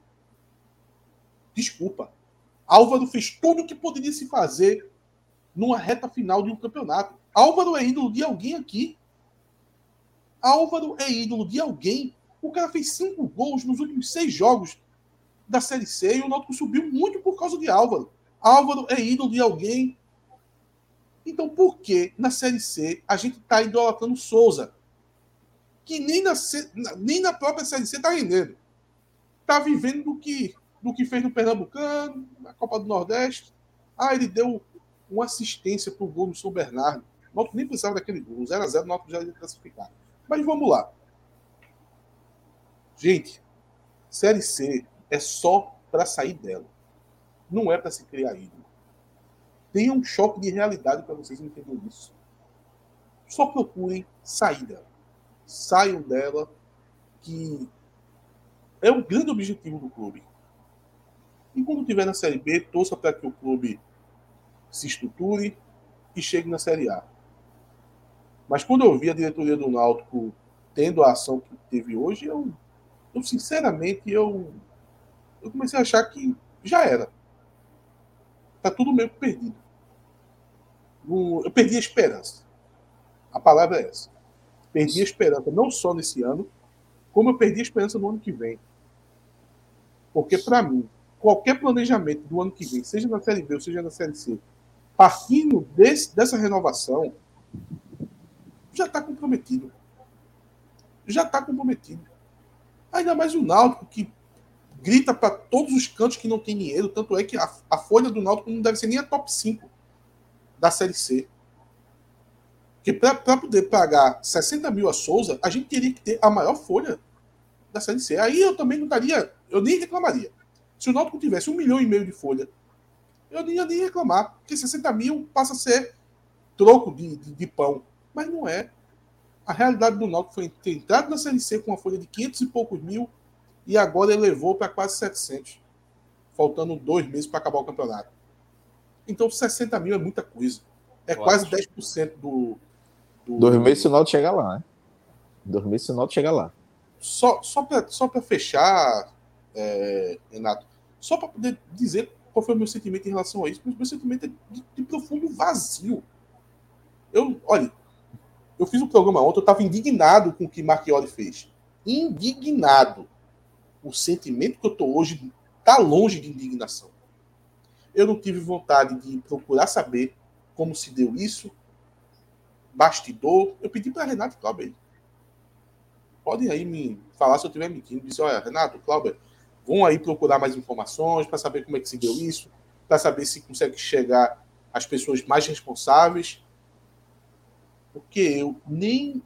Desculpa. Álvaro fez tudo o que poderia se fazer numa reta final de um campeonato. Álvaro é ídolo de alguém aqui. Álvaro é ídolo de alguém. O cara fez 5 gols nos últimos 6 jogos da Série C e o Náutico subiu muito por causa de Álvaro. Álvaro é ídolo de alguém. Então por que na Série C a gente está idolatrando Souza? Que nem na própria Série C está rendendo. Está vivendo do que fez no Pernambucano, na Copa do Nordeste. Ele deu uma assistência para o gol do São Bernardo. O Náutico nem precisava daquele gol. 0-0, o Náutico já ia classificar. Mas vamos lá. Gente, Série C é só para sair dela. Não é para se criar ídolo. Tenha um choque de realidade para vocês entenderem isso. Só procurem sair dela. Saiam dela, que é o grande objetivo do clube. E quando estiver na Série B, torça para que o clube se estruture e chegue na Série A. Mas quando eu vi a diretoria do Náutico tendo a ação que teve hoje, eu sinceramente, eu comecei a achar que já era. Tá tudo meio perdido. Eu perdi a esperança. A palavra é essa. perdi a esperança não só nesse ano, como eu perdi a esperança no ano que vem. Porque, para mim, qualquer planejamento do ano que vem, seja na Série B ou seja na Série C, partindo dessa renovação, já está comprometido. Já está comprometido. Ainda mais o Náutico, que grita para todos os cantos que não tem dinheiro, tanto é que a folha do Náutico não deve ser nem a top 5 da Série C. Porque para poder pagar 60 mil a Souza, a gente teria que ter a maior folha da Série C. Aí eu também não estaria, eu nem reclamaria. Se o Náutico tivesse 1,5 milhão de folha, eu nem ia nem reclamar, porque 60 mil passa a ser troco de pão. Mas não é. A realidade do Náutico foi ter entrado na Série C com uma folha de 500 e poucos mil e agora elevou para quase 700, faltando 2 meses para acabar o campeonato. Então 60 mil é muita coisa. É quase 10% do...
2 meses o Náutico chega lá, né? 2 meses o Náutico chega lá.
Só para fechar, Renato, só para poder dizer qual foi o meu sentimento em relação a isso, mas o meu sentimento é de profundo vazio. Olha, eu fiz um programa ontem, eu estava indignado com o que Marchiori fez. Indignado. O sentimento que eu estou hoje está longe de indignação. Eu não tive vontade de procurar saber como se deu isso, bastidor. Eu pedi para Renato Clauber. Podem aí me falar se eu estiver mentindo. Disse, olha, Renato, Clauber, vão aí procurar mais informações para saber como é que se deu isso, para saber se consegue chegar às pessoas mais responsáveis. Porque eu nem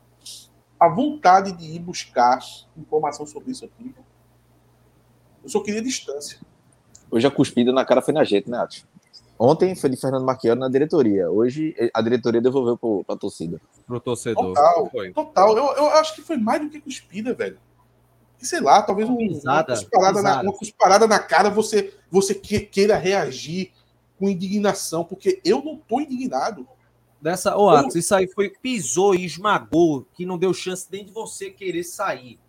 a vontade de ir buscar informação sobre isso aqui. Eu só queria distância.
Hoje a cuspida na cara foi na gente, né, Atos? Ontem foi de Fernando Marchiori na diretoria. Hoje a diretoria devolveu para a torcida.
Pro torcedor.
Total. Eu acho que foi mais do que cuspida, velho. E sei lá, talvez uma cusparada na cara você queira reagir com indignação, porque eu não tô indignado.
Atos, isso aí pisou e esmagou, que não deu chance nem de você querer sair.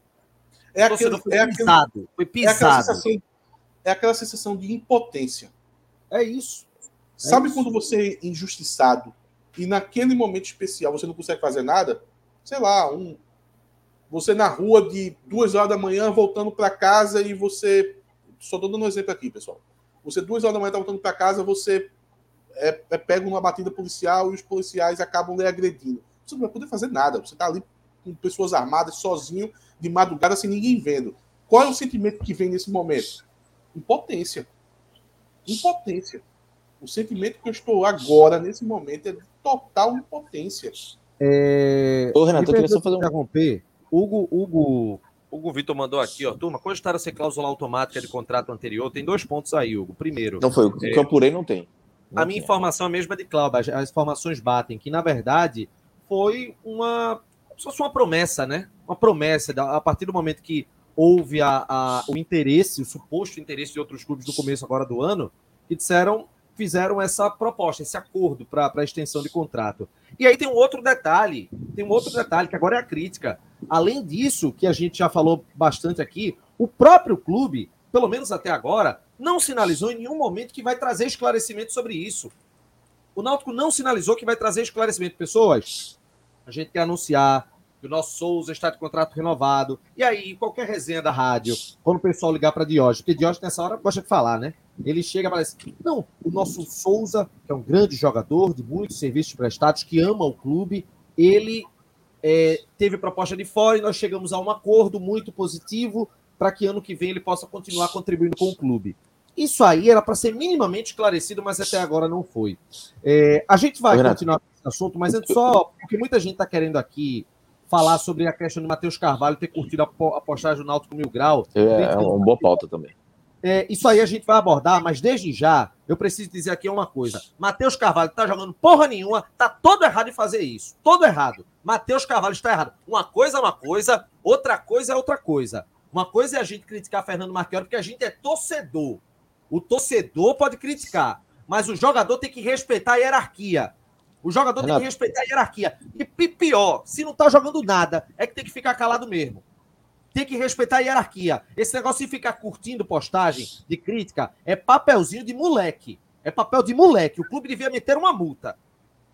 Foi pisado.
É aquela sensação de impotência.
É isso.
Sabe quando você é injustiçado e naquele momento especial você não consegue fazer nada? Sei lá, você na rua de 2 horas da manhã voltando para casa e você... Só estou dando um exemplo aqui, pessoal. Você 2 horas da manhã está voltando para casa, você pega uma batida policial e os policiais acabam lhe agredindo. Você não vai poder fazer nada. Você está ali com pessoas armadas, sozinho, de madrugada, sem ninguém vendo. Qual é o sentimento que vem nesse momento? Impotência. O sentimento que eu estou agora, nesse momento, é de total impotência.
Ô, Renato, eu queria só fazer um...
interromper. Hugo Vitor mandou aqui, ó. Turma, constatar a ser cláusula automática de contrato anterior, tem 2 pontos aí, Hugo. Primeiro...
Não foi, o que eu apurei não tem.
A minha informação é a mesma de Cláudio. As informações batem que, na verdade, foi uma promessa, né? Uma promessa. A partir do momento que houve o interesse, o suposto interesse de outros clubes no começo agora do ano, que fizeram essa proposta, esse acordo para a extensão de contrato. E aí tem um outro detalhe, que agora é a crítica. Além disso, que a gente já falou bastante aqui, o próprio clube, pelo menos até agora, não sinalizou em nenhum momento que vai trazer esclarecimento sobre isso. O Náutico não sinalizou que vai trazer esclarecimento. Pessoas, a gente quer anunciar que o nosso Souza está de contrato renovado. E aí, qualquer resenha da rádio, quando o pessoal ligar para Diógenes, porque Diógenes nessa hora gosta de falar, né? Ele chega e fala assim, não, o nosso Souza, que é um grande jogador de muitos serviços prestados, que ama o clube, ele teve proposta de fora e nós chegamos a um acordo muito positivo para que ano que vem ele possa continuar contribuindo com o clube. Isso aí era para ser minimamente esclarecido, mas até agora não foi. A gente vai continuar com esse assunto, mas antes só, porque muita gente está querendo aqui falar sobre a questão de Matheus Carvalho ter curtido a postagem do Náutico Mil Grau.
É uma boa pauta também.
Isso aí a gente vai abordar, mas desde já, eu preciso dizer aqui uma coisa. Matheus Carvalho tá jogando porra nenhuma, tá todo errado em fazer isso. Todo errado. Matheus Carvalho está errado. Uma coisa é uma coisa, outra coisa é outra coisa. Uma coisa é a gente criticar Fernando Marchiori, porque a gente é torcedor. O torcedor pode criticar, mas o jogador tem que respeitar a hierarquia. O jogador tem que respeitar a hierarquia. E pior, se não tá jogando nada, é que tem que ficar calado mesmo. Tem que respeitar a hierarquia. Esse negócio de ficar curtindo postagem de crítica é papelzinho de moleque. É papel de moleque. O clube devia meter uma multa.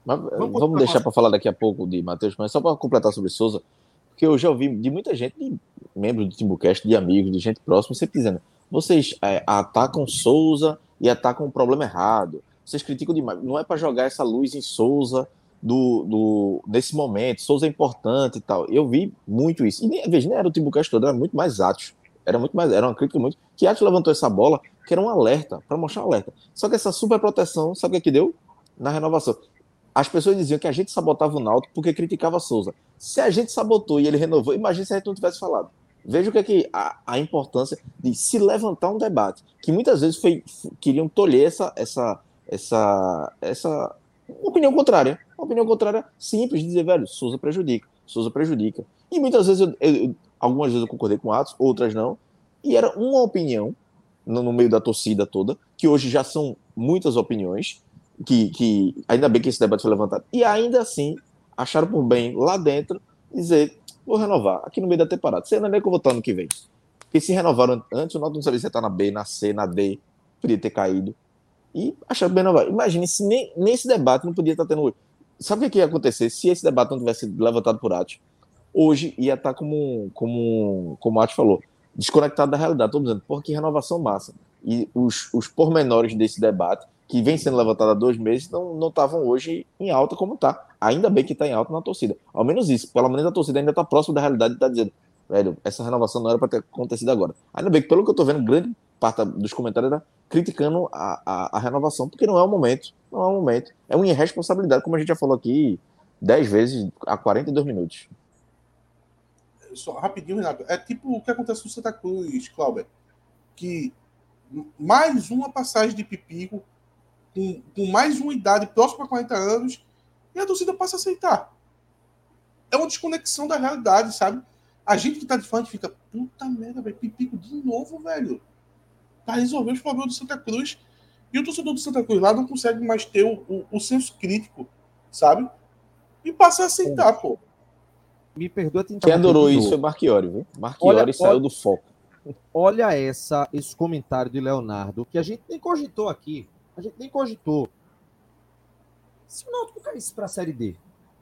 Mas vamos deixar para falar daqui a pouco de Matheus, mas só para completar sobre Souza, porque eu já ouvi de muita gente, de membros do Timbucast, de amigos, de gente próxima, sempre dizendo: vocês atacam Souza e atacam o problema errado. Vocês criticam demais. Não é para jogar essa luz em Souza nesse momento. Souza é importante e tal. Eu vi muito isso. E veja, nem era o Timbucast todo, era muito mais Atos. Era uma crítica muito. Que Atos levantou essa bola, que era um alerta, para mostrar um alerta. Só que essa super proteção, sabe o que deu? Na renovação. As pessoas diziam que a gente sabotava o Náutico porque criticava Souza. Se a gente sabotou e ele renovou, imagina se a gente não tivesse falado. Veja o que é que a importância de se levantar um debate, que muitas vezes queriam tolher essa opinião contrária. Uma opinião contrária simples, de dizer, velho, Souza prejudica. E muitas vezes, algumas vezes eu concordei com Atos, outras não, e era uma opinião no meio da torcida toda, que hoje já são muitas opiniões, que ainda bem que esse debate foi levantado, e ainda assim acharam por bem lá dentro dizer, vou renovar, aqui no meio da temporada, você não é nem que eu vou estar ano que vem, porque se renovaram antes, o Náutico não sabia se ia estar na B, na C, na D, podia ter caído, e acharam bem renovar. Imagine se nem nesse debate não podia estar tendo hoje. Sabe o que ia acontecer se esse debate não tivesse levantado por Atos? Hoje ia estar como o Atos falou, desconectado da realidade. Estou dizendo, porra, que renovação massa. E os pormenores desse debate, que vem sendo levantado há 2 meses, não estavam hoje em alta como está. Ainda bem que está em alta na torcida. Ao menos isso. Pelo menos a torcida ainda está próxima da realidade e está dizendo, velho, essa renovação não era para ter acontecido agora. Ainda bem que, pelo que eu estou vendo, grande parte dos comentários era criticando a renovação, porque não é o momento. Não é o momento. É uma irresponsabilidade, como a gente já falou aqui 10 vezes a 42 minutos.
Só rapidinho, Renato. É tipo o que acontece no Santa Cruz, Cláudio, que mais uma passagem de Pipico, com mais uma idade próxima a 40 anos, e a torcida passa a aceitar. É uma desconexão da realidade, sabe? A gente que tá de fora fica, puta merda, velho, Pipico de novo, velho. Pra resolver os problemas do Santa Cruz. E o torcedor do Santa Cruz lá não consegue mais ter o senso crítico, sabe? E passa a aceitar, pô.
Me perdoa te
Quem adorou isso foi Marchiori, viu? Marchiori saiu do foco.
Olha esse comentário de Leonardo, que a gente nem cogitou aqui. A gente nem cogitou. Se o Náutico caísse para a Série D.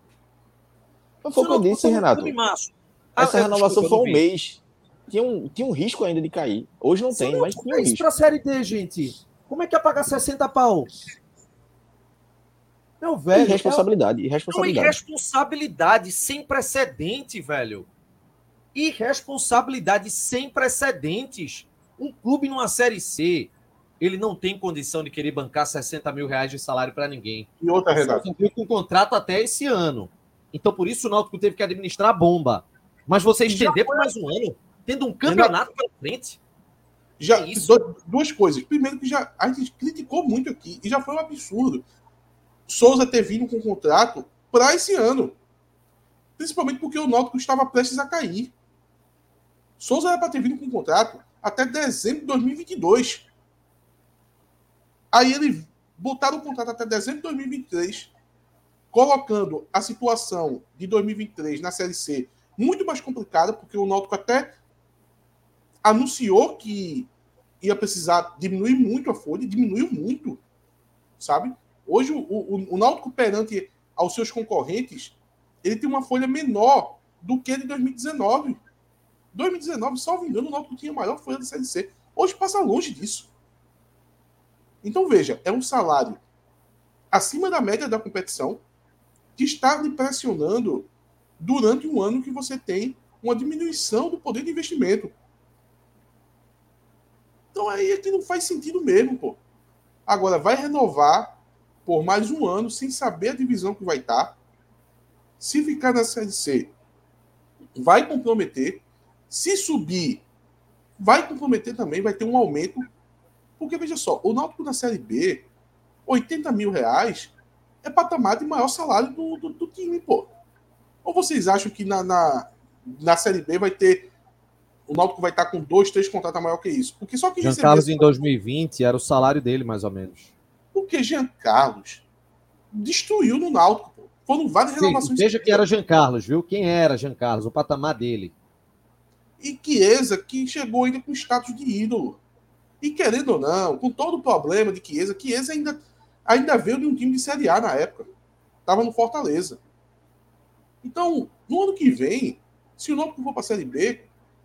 Não foi o que eu disse, Renato. Essa renovação foi um mês. Tinha um risco ainda de cair. Hoje não tem, mas tinha um risco.
Para a Série D, gente. Como é que ia pagar 60 pau? Não, velho.
Irresponsabilidade.
Uma irresponsabilidade sem precedente, velho. Irresponsabilidade sem precedentes. Um clube numa Série C, ele não tem condição de querer bancar 60 mil reais de salário para ninguém.
E outra, Renato?
Viu com contrato até esse ano. Então, por isso, o Náutico teve que administrar a bomba. Mas você estender por mais um ano, tendo um campeonato pela frente.
Já, duas coisas. Primeiro, que a gente criticou muito aqui, e já foi um absurdo Souza ter vindo com contrato para esse ano. Principalmente porque o Náutico estava prestes a cair. Souza era para ter vindo com contrato até dezembro de 2022. Aí ele botaram o contrato até dezembro de 2023, colocando a situação de 2023 na Série C muito mais complicada, porque o Náutico até anunciou que ia precisar diminuir muito a folha, diminuiu muito, sabe? Hoje o Náutico, perante aos seus concorrentes, ele tem uma folha menor do que a de 2019. 2019, salvo engano, o Náutico tinha a maior folha da Série C. Hoje passa longe disso. Então, veja, é um salário acima da média da competição que está lhe pressionando durante um ano que você tem uma diminuição do poder de investimento. Então, aí é que não faz sentido mesmo, pô. Agora, vai renovar por mais um ano sem saber a divisão que vai estar. Se ficar na Série C, vai comprometer. Se subir, vai comprometer também, vai ter um aumento. Porque, veja só, o Náutico na Série B, 80 mil reais é patamar de maior salário do time, pô. Ou vocês acham que na Série B vai ter... O Náutico vai estar com 2, 3 contratos maior que isso? Porque só que
Jean Carlos em 2020 era o salário dele, mais ou menos.
Porque Jean Carlos destruiu no Náutico, pô. Foram várias renovações.
Veja que era Jean Carlos, viu? Quem era Jean Carlos? O patamar dele.
E Chiesa, que chegou ainda com status de ídolo. E querendo ou não, com todo o problema de Chiesa ainda veio de um time de Série A na época. Estava no Fortaleza. Então, no ano que vem, se o Náutico for para a Série B,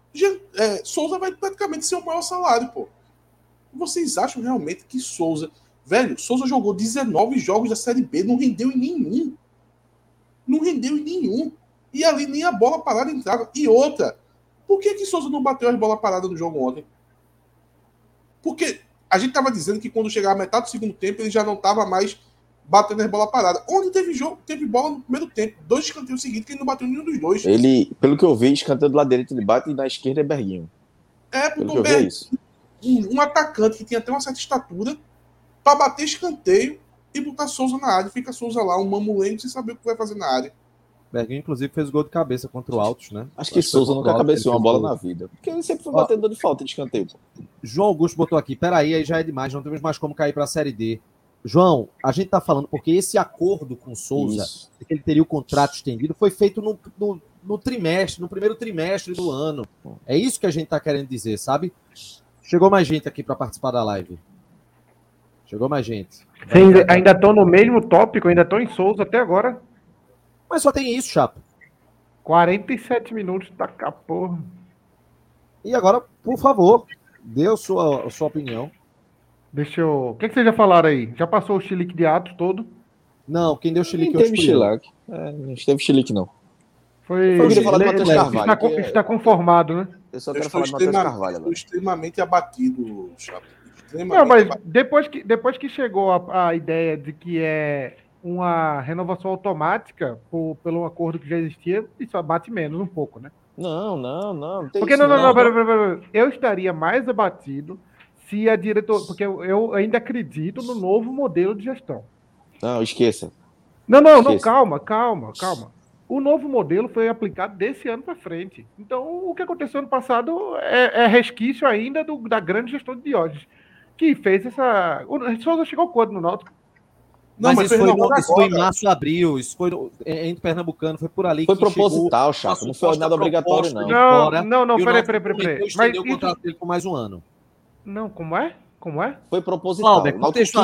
Souza vai praticamente ser o maior salário, pô. Vocês acham realmente que Souza... Velho, Souza jogou 19 jogos da Série B, não rendeu em nenhum. Não rendeu em nenhum. E ali nem a bola parada entrava. E outra, por que Souza não bateu as bolas paradas no jogo ontem? Porque a gente estava dizendo que quando chegava a metade do segundo tempo, ele já não estava mais batendo as bolas paradas. Onde teve bola no primeiro tempo. 2 escanteios seguidos que ele não bateu nenhum dos dois.
Ele, pelo que eu vi, escanteio do lado direito ele bate e na esquerda é Berguinho.
Porque o Berguinho, um atacante que tinha até uma certa estatura, para bater escanteio e botar Souza na área. Fica Souza lá, um mamulento, sem saber o que vai fazer na área.
Berguinho, inclusive, fez gol de cabeça contra o Altos, né?
Acho que Souza nunca cabeceou uma bola na vida. Porque ele sempre foi batendo de falta de escanteio.
João Augusto botou aqui, peraí, aí já é demais, não temos mais como cair para a Série D. João, a gente tá falando porque esse acordo com Souza, de que ele teria o contrato estendido, foi feito no primeiro trimestre do ano. É isso que a gente tá querendo dizer, sabe? Chegou mais gente aqui para participar da live. Chegou mais gente.
Ainda estão no mesmo tópico, ainda estão em Souza até agora.
Mas só tem isso, Chapa.
47 minutos, tá cá, porra.
E agora, por favor, dê a sua opinião.
Deixa eu... O que vocês já falaram aí? Já passou o chilique de Atos todo?
Não, quem deu chilique
hoje foi eu. Não teve chilique, não.
Eu
queria falar do Matheus Carvalho.
Está conformado, né?
Eu só quero falar do Matheus Carvalho.
Estou extremamente abatido, Chapo.
Não, mas depois que chegou a ideia de que é uma renovação automática pelo acordo que já existia, isso abate menos um pouco, né?
Não.
Porque pera. Eu estaria mais abatido se a diretora... Porque eu ainda acredito no novo modelo de gestão.
Não, esqueça.
Não, calma. O novo modelo foi aplicado desse ano para frente. Então, o que aconteceu ano passado é resquício ainda da grande gestão de Diógenes, que fez essa... O Souza chegou quando no Náutico?
Não, mas isso foi em março, abril. Isso foi entre Pernambucano, foi por ali.
Foi proposital, Chapo. Não foi nada obrigatório, não.
Não, peraí.
Mas o contrato dele por mais um ano.
Não, como é?
Foi proposital.
Cláudio,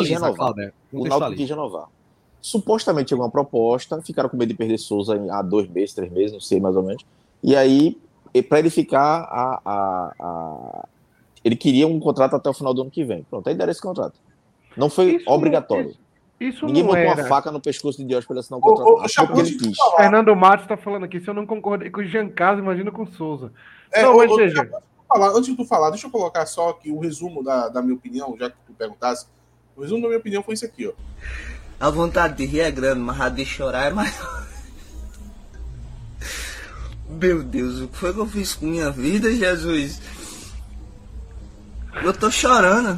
o Náutico quis renovar. Supostamente chegou uma proposta, ficaram com medo de perder Souza há 2 meses, 3 meses, não sei mais ou menos. E aí, para ele ficar, ele queria um contrato até o final do ano que vem. Pronto, aí deram esse contrato. Não foi obrigatório. Ninguém botou uma faca no pescoço de Diógenes para ele assinar um contrato.
Fernando Matos está falando aqui, se eu não concordei com o Giancarlo, imagina com o Souza.
Antes de tu falar, deixa eu colocar só aqui o resumo da minha opinião, já que tu perguntasse. O resumo da minha opinião foi isso aqui, ó.
A vontade de rir é grande, mas a de chorar é maior. Meu Deus, o que foi que eu fiz com minha vida, Jesus? Eu tô chorando.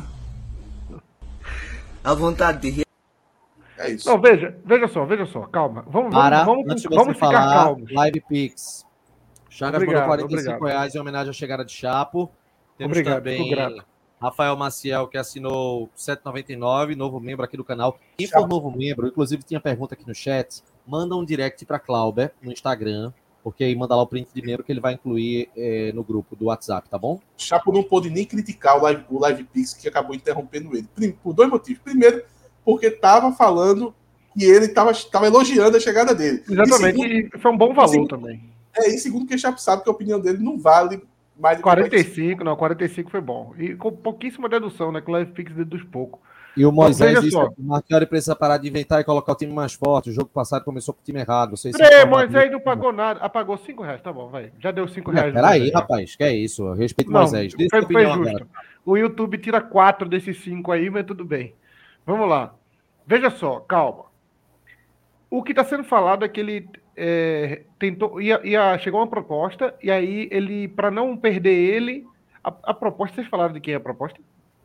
A vontade de rir.
É isso.
Não, veja só, calma. Vamos ficar calmos.
Live Pix. Chagas mandou R$45 em homenagem à chegada de Chapo. Temos também Rafael Maciel, que assinou R$7,99, novo membro aqui do canal. Quem for novo membro, inclusive tinha pergunta aqui no chat, manda um direct para Clauber no Instagram, porque aí manda lá o print de membro que ele vai incluir no grupo do WhatsApp, tá bom?
Chapo não pôde nem criticar o Live Pix, que acabou interrompendo ele. Por 2 motivos. Primeiro, porque estava falando que ele estava elogiando a chegada dele.
Exatamente, e foi um bom valor também.
E segundo, que o Chapo sabe que a opinião dele não vale mais de
45, não, 45 foi bom. E com pouquíssima dedução, né? Que o Live Pix deduz pouco.
E o Moisés disse que o Marchiori precisa parar de inventar e colocar o time mais forte. O jogo passado começou com o time errado.
Moisés não pagou nada. Apagou R$5, tá bom, vai. Já deu R$5.
Peraí, rapaz, que é isso? Respeito o Moisés.
Foi justo. Agora. O YouTube tira 4 desses 5 aí, mas tudo bem. Vamos lá. Veja só, calma. O que está sendo falado é que ele tentou... chegou uma proposta, e aí ele, para não perder ele... A proposta, vocês falaram de quem é a proposta?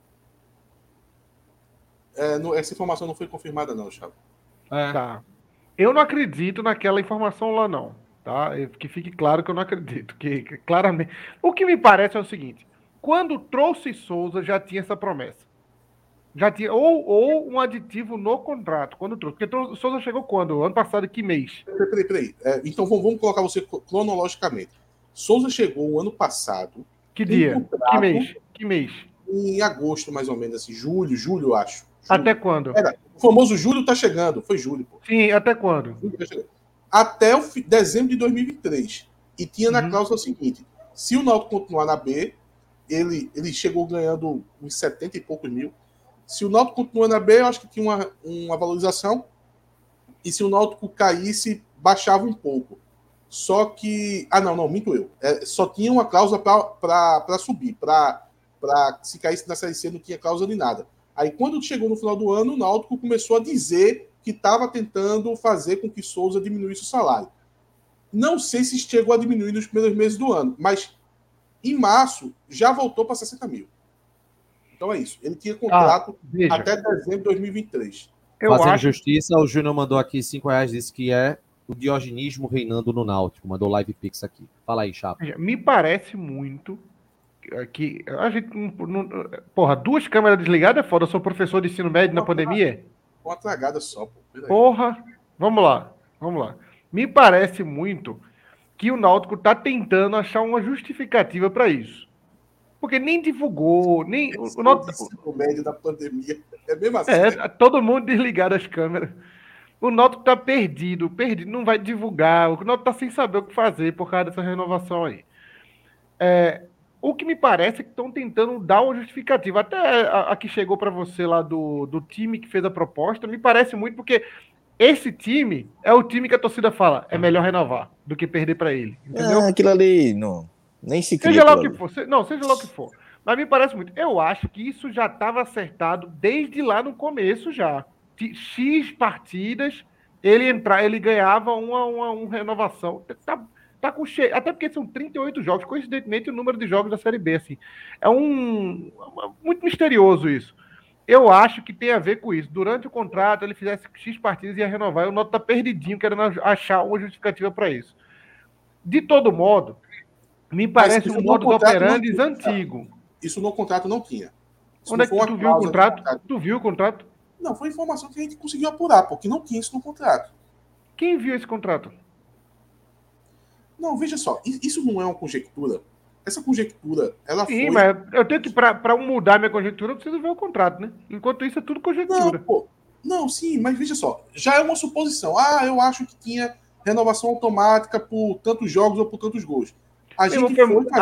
Essa informação não foi confirmada, não, Chavo.
Tá. Eu não acredito naquela informação lá, não. Tá? Que fique claro que eu não acredito. Que claramente... O que me parece é o seguinte. Quando trouxe Souza, já tinha essa promessa. Já tinha, ou um aditivo no contrato, quando trouxe. Porque Souza chegou quando? Ano passado, que mês?
Peraí. Então vamos colocar você cronologicamente. Souza chegou o ano passado.
Que dia? Que mês?
Em agosto, mais ou menos, assim, julho, eu acho.
Até quando?
famoso julho tá chegando. Foi julho, pô.
Sim, até quando?
Até dezembro de 2023. E tinha na cláusula o seguinte: se o Náutico continuar na B, ele chegou ganhando uns 70 e poucos mil. Se o Náutico continuar na B, eu acho que tinha uma valorização. E se o Náutico caísse, baixava um pouco. Só que... não, minto eu. Só tinha uma cláusula para subir. Para se caísse na Série C, não tinha cláusula de nada. Aí, quando chegou no final do ano, o Náutico começou a dizer que estava tentando fazer com que Souza diminuísse o salário. Não sei se chegou a diminuir nos primeiros meses do ano, mas em março já voltou para 60 mil. Então é isso. Ele tinha contrato até dezembro de 2023.
Fazendo justiça, o Júnior mandou aqui R$5, disse que é o diogenismo reinando no Náutico. Mandou live pix aqui. Fala aí, Chapa.
Me parece muito que a gente... Porra, 2 câmeras desligadas é foda. Eu sou professor de ensino médio na pandemia.
Uma tragada só, pô.
Porra, vamos lá. Me parece muito que o Náutico tá tentando achar uma justificativa para isso. Porque nem divulgou, nem... O
Náutico médio da pandemia. É mesmo assim.
Todo mundo desligado as câmeras. O Náutico tá perdido, não vai divulgar. O Náutico tá sem saber o que fazer por causa dessa renovação aí. O que me parece é que estão tentando dar uma justificativa. Até a que chegou para você lá do time que fez a proposta, me parece muito porque esse time é o time que a torcida fala, é melhor renovar do que perder para ele. Entendeu?
Aquilo ali, não. Nem se cria.
Seja lá o que for. Seja lá o que for. Mas me parece muito. Eu acho que isso já estava acertado desde lá no começo já. X partidas, ele ganhava uma renovação. Tá com cheio. Até porque são 38 jogos, coincidentemente o número de jogos da Série B. Assim. É muito misterioso isso. Eu acho que tem a ver com isso. Durante o contrato, ele fizesse X partidas e ia renovar. E o Náutico tá perdidinho, querendo achar uma justificativa para isso. De todo modo, me parece um modus operandi antigo.
Isso no contrato não tinha.
Onde é que tu viu o contrato? Tu viu o contrato?
Não, foi informação que a gente conseguiu apurar, porque não tinha isso no contrato.
Quem viu esse contrato?
Não, veja só, isso não é uma conjectura. Essa conjectura, ela
Sim, mas eu tenho que, para mudar minha conjectura, eu preciso ver o contrato, né? Enquanto isso, é tudo conjectura.
Não, sim, mas veja só, já é uma suposição. Eu acho que tinha renovação automática por tantos jogos ou por tantos gols. A gente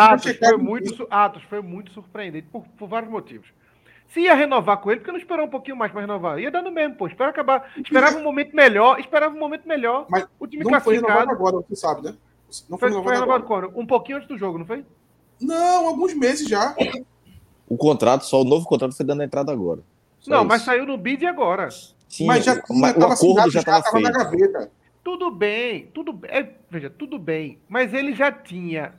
foi muito surpreendente por vários motivos. Se ia renovar com ele, porque não esperou um pouquinho mais para renovar? Ia dando mesmo, pô. Esperava um momento melhor.
Mas
o time
não
classificado.
Foi renovado agora, você sabe, né?
Não foi renovado quando? Um pouquinho antes do jogo, não foi?
Não, alguns meses já.
O novo contrato foi dando entrada agora.
Mas saiu no bid agora.
Sim, mas o acordo já estava feito.
Na gaveta.
Tudo bem. Veja, tudo bem. Mas ele já tinha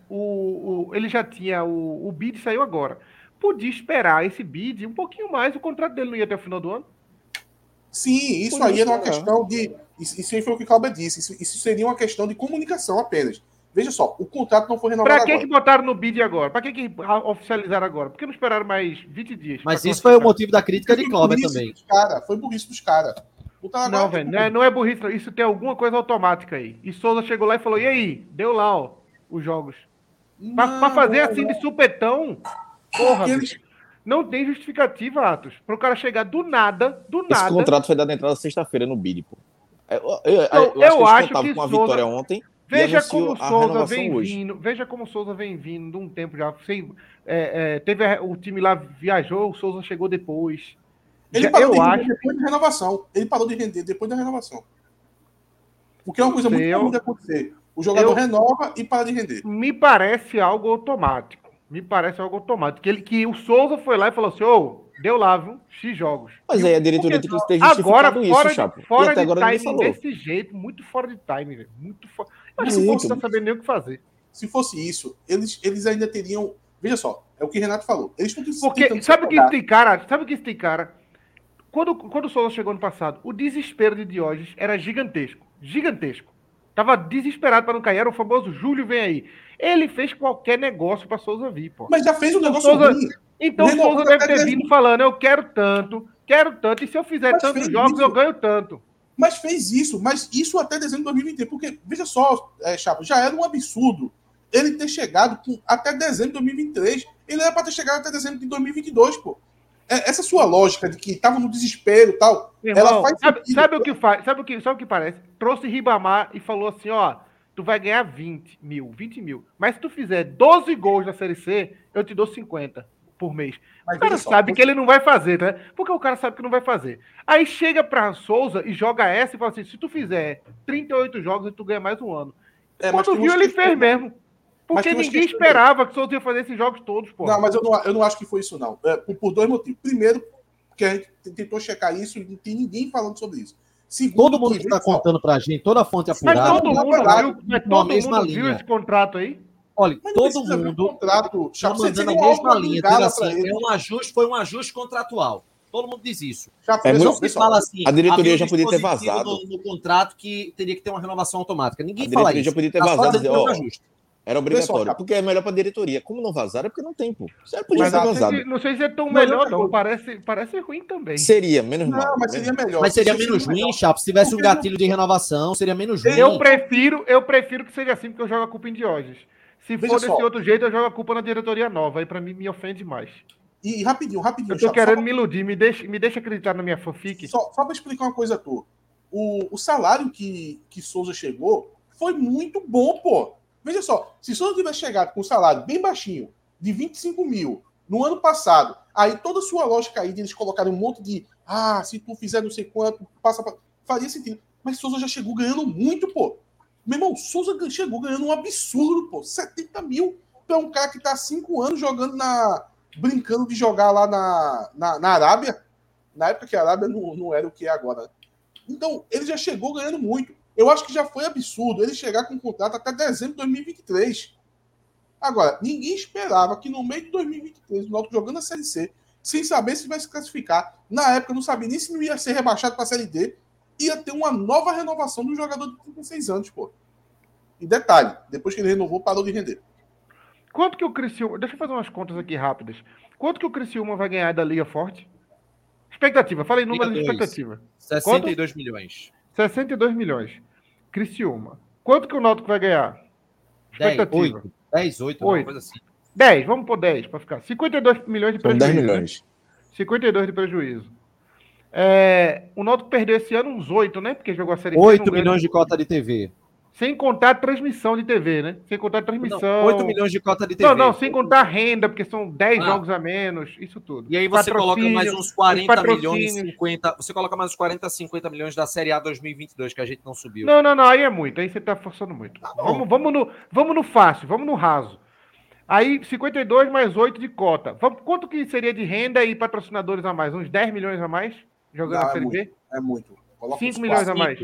o bid saiu agora. Podia esperar esse bid um pouquinho mais. O contrato dele não ia até o final do ano?
Sim, isso aí era uma questão de... Isso aí foi o que o Cláudio disse. Isso seria uma questão de comunicação apenas. Veja só, o contrato não foi renovado agora.
Pra que botaram no bid agora? Pra que oficializaram agora? Por que não esperaram mais 20 dias?
Mas isso foi o motivo da crítica de Cláudio também.
Foi burrice dos caras.
Não, velho, não é burrice. Isso tem alguma coisa automática aí. E Souza chegou lá e falou, e aí? Deu lá, ó, os jogos. Pra fazer assim de supetão, porra, não tem justificativa, Atos. Para o cara chegar do nada.
Esse contrato foi dado entrada sexta-feira no bid, pô.
Eu acho que
com a
Souza...
vitória ontem.
Veja como o Souza vem vindo de um tempo já. O time lá viajou, o Souza chegou depois.
Ele parou de render depois da renovação. Ele parou de render depois da renovação. Porque é uma coisa muito comum de acontecer. O jogador renova e para de render.
Me parece algo automático. Que o Souza foi lá e falou assim, deu lá, viu? X jogos.
Mas aí a diretoria tem que ter justificado isso, Chapo.
Fora de timing desse jeito, muito fora de timing, velho. Muito fora. Eu acho que não tá sabendo nem o que fazer.
Se fosse isso, eles ainda teriam... Veja só, é o que o Renato falou. Eles estão
porque sabe o que isso tem cara? Quando o Souza chegou ano passado, o desespero de Diógenes era gigantesco. Tava desesperado para não cair. Era o famoso Júlio vem aí. Ele fez qualquer negócio para Souza vir, pô.
Mas já fez um negócio ruim.
Então o Souza deve ter vindo falando, eu quero tanto, e se eu fizer tantos jogos, eu ganho tanto.
Mas fez isso, até dezembro de 2020, porque, veja só, Chapo, já era um absurdo ele ter chegado até dezembro de 2023. Ele era para ter chegado até dezembro de 2022, pô. essa sua lógica de que tava no desespero e tal,
irmão,
ela faz sentido.
Sabe o que faz? Sabe o que parece? Trouxe Ribamar e falou assim, ó, tu vai ganhar 20 mil. Mas se tu fizer 12 gols na Série C, eu te dou 50 por mês.
Mas
o cara sabe que ele não vai fazer, né? Porque o cara sabe que não vai fazer. Aí chega pra Souza e joga essa e fala assim, se tu fizer 38 jogos, tu ganha mais um ano. Quando viu, ele fez mesmo. Porque ninguém esperava que o Souza ia fazer esses jogos todos, pô.
Não, mas eu não acho que foi isso, não. Por dois motivos. Primeiro, porque a gente tentou checar isso e não tem ninguém falando sobre isso.
Segundo, todo mundo que está contando pra gente, toda a fonte apurada...
Mas todo mundo viu esse contrato aí?
Olha, todo mundo
contrato,
está mandando a mesma linha. Assim, foi um ajuste contratual. Todo mundo diz isso.
Fala assim, a diretoria já podia ter vazado.
No contrato que teria que ter uma renovação automática. Ninguém fala isso.
A diretoria já podia ter vazado e dizer, era obrigatório. Porque é melhor para a diretoria. Como não vazaram, é porque não tem, pô. Sério, podia ter vazado.
Não sei se é tão melhor, não. Parece ruim também.
Seria menos mal.
Mas seria melhor.
Mas seria menos ruim, Chapo. Se tivesse um gatilho de renovação, seria menos ruim.
Eu prefiro que seja assim, porque eu jogo a culpa em Diógenes. Se for desse outro jeito, eu jogo a culpa na diretoria nova. Aí pra mim me ofende mais.
E rapidinho.
Eu tô querendo me iludir. Me deixa acreditar na minha fanfic.
Só pra explicar uma coisa, tu. O salário que Souza chegou foi muito bom, pô. Veja só, se Souza tivesse chegado com um salário bem baixinho, de 25 mil, no ano passado, aí toda a sua lógica aí de eles colocarem um monte de se tu fizer não sei quanto, faria sentido. Mas Souza já chegou ganhando muito, pô. Meu irmão, Souza chegou ganhando um absurdo, pô. 70 mil pra um cara que tá há 5 anos jogando brincando de jogar lá na Arábia. Na época que a Arábia não era o que é agora. Então, ele já chegou ganhando muito. Eu acho que já foi absurdo ele chegar com um contrato até dezembro de 2023. Agora, ninguém esperava que no meio de 2023, o Náutico jogando a Série C, sem saber se vai se classificar, na época não sabia nem se não ia ser rebaixado para a Série D, ia ter uma nova renovação de um jogador de 36 anos, pô. E detalhe, depois que ele renovou, parou de render.
Quanto que o Criciúma... Deixa eu fazer umas contas aqui rápidas. Quanto que o Criciúma vai ganhar da Liga Forte? Expectativa, falei número de expectativa.
62 milhões.
62 milhões. Criciúma. Quanto que o Náutico vai ganhar? Expectativa.
10, 8, uma coisa assim.
10, vamos por 10 para ficar. 52 milhões de prejuízo.
10 milhões.
Né? 52 de prejuízo. O Náutico perdeu esse ano uns 8, né? Porque jogou a Série C.
8 milhões de cota de TV.
Sem contar a transmissão de TV, né? Sem contar a transmissão.
Não, 8 milhões de cota de TV.
Não, sem contar a renda, porque são 10 jogos a menos, isso tudo.
E aí você coloca mais uns 40 milhões, 50... Você coloca mais uns 40, 50 milhões da Série A 2022, que a gente não subiu.
Não, aí é muito. Aí você tá forçando muito. Tá, vamos no fácil, vamos no raso. Aí, 52 mais 8 de cota. Quanto que seria de renda e patrocinadores a mais? Uns 10 milhões a mais? Jogando a Série B?
É muito.
5 milhões a mais?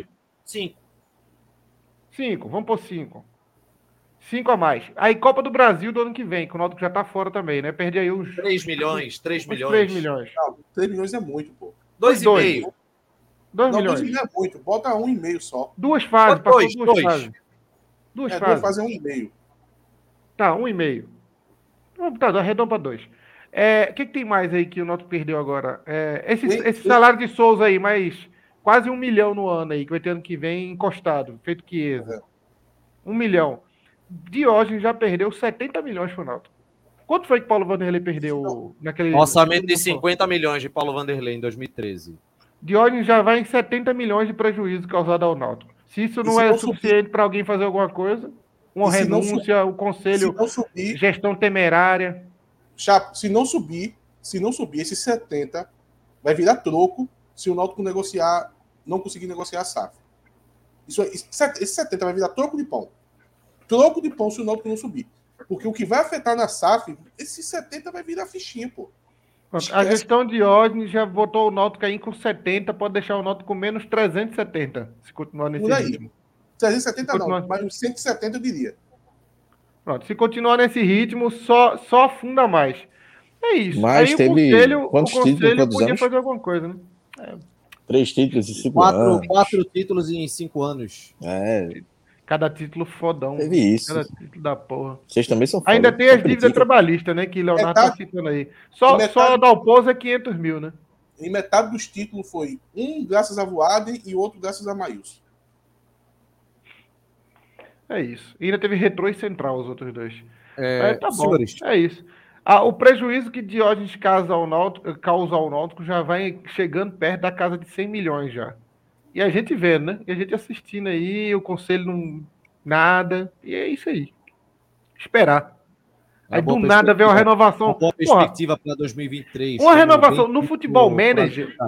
5.
Vamos por 5. 5 a mais. Aí, Copa do Brasil do ano que vem, que o Náutico já tá fora também, né? Perdi aí uns...
3 milhões.
3 milhões.
Não, 3 milhões é muito, pô.
2,5.
2 milhões.
2 milhões é muito. Bota 1,5 só.
2 fases.
Dois
fases. 2 fases.
2 fases é 1,5.
Tá, 1,5. Tá, arredondou para 2. O que tem mais aí que o Náutico perdeu agora? Esse salário de Souza aí, mais quase 1 milhão no ano aí, que vai ter ano que vem encostado, feito Chiesa. 1 milhão. Diógenes já perdeu 70 milhões pro Náutico. Quanto foi que Paulo Vanderlei perdeu naquele...
Orçamento de 50 milhões de Paulo Vanderlei em 2013.
Diógenes já vai em 70 milhões de prejuízo causado ao Náutico. Se isso não é suficiente para alguém fazer alguma coisa, uma renúncia, o conselho, gestão temerária...
Chapo, se não subir, esses 70 vai virar troco se o Náutico não conseguir negociar a SAF. Esse 70 vai virar troco de pão. Troco de pão se o Náutico não subir. Porque o que vai afetar na SAF, esses 70 vai virar fichinha, pô.
A gestão de Diógenes já botou o Náutico aí com 70, pode deixar o Náutico com menos 370, se continuar nesse ritmo.
370 não, mas uns 170 eu diria.
Pronto, se continuar nesse ritmo, só afunda mais. É isso.
Mas
aí
teve
o conselho podia fazer alguma coisa, né?
3 títulos em 5 anos.
4 títulos em 5 anos.
Cada título fodão.
Teve isso.
Cada título da porra.
Vocês também são
Ainda tem as dívidas trabalhistas, né? Que Leonardo tá citando aí. Só o Dalpozo é 500 mil, né?
E metade dos títulos foi um graças a Voaden e outro graças a Maílson.
É isso. E ainda teve Retrô e Central, os outros dois.
Tá bom.
É isso. O prejuízo que Diógenes causa ao Náutico já vai chegando perto da casa de 100 milhões já. E a gente vê, né? E a gente assistindo aí, o conselho não... Nada. E é isso aí. Esperar. Aí do nada vem uma renovação.
Uma boa perspectiva para 2023.
Uma renovação no Futebol Manager.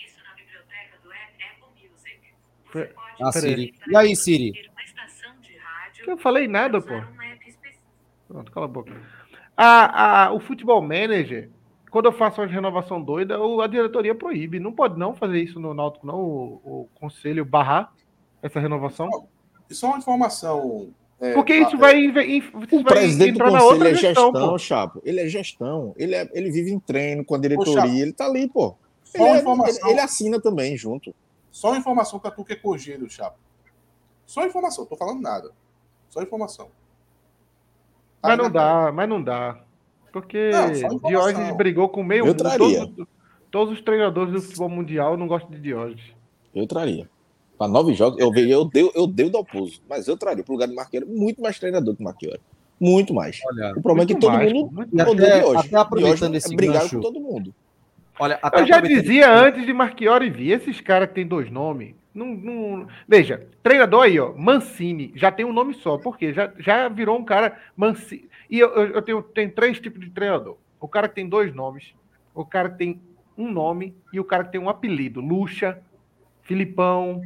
Siri. E aí, Siri?
Eu falei nada, pô. Pronto, cala a boca. O Futebol Manager, quando eu faço uma renovação doida, a diretoria proíbe. Não pode não fazer isso no Náutico, não. O conselho barrar essa renovação.
Isso é uma informação.
Porque isso vai
o presidente do conselho é gestão, Chapo. Ele é gestão. Ele vive em treino com a diretoria. Ele tá ali, pô. Ele assina também junto.
Só uma informação para tu que é cogeiro, Chapo. Só informação, tô falando nada. Só informação.
Mas não dá. Porque Diógenes brigou com meio mundo. Todos os treinadores do futebol mundial não gostam de Diógenes.
Eu traria. Para 9 jogos, eu dei o Dalpozo, mas eu traria para o lugar de Marchiori muito mais treinador que Marchiori. Muito mais.
Olha,
o problema é que todo mundo
até aproveitando esse
brigar com todo mundo.
Olha, eu já dizia antes de Marchiori vir, esses caras que tem 2 nomes. Veja, treinador aí, ó, Mancini, já tem um nome só, porque já virou um cara Mancini. E eu tenho 3 tipos de treinador. O cara que tem 2 nomes, o cara que tem um nome e o cara que tem um apelido. Lucha, Filipão,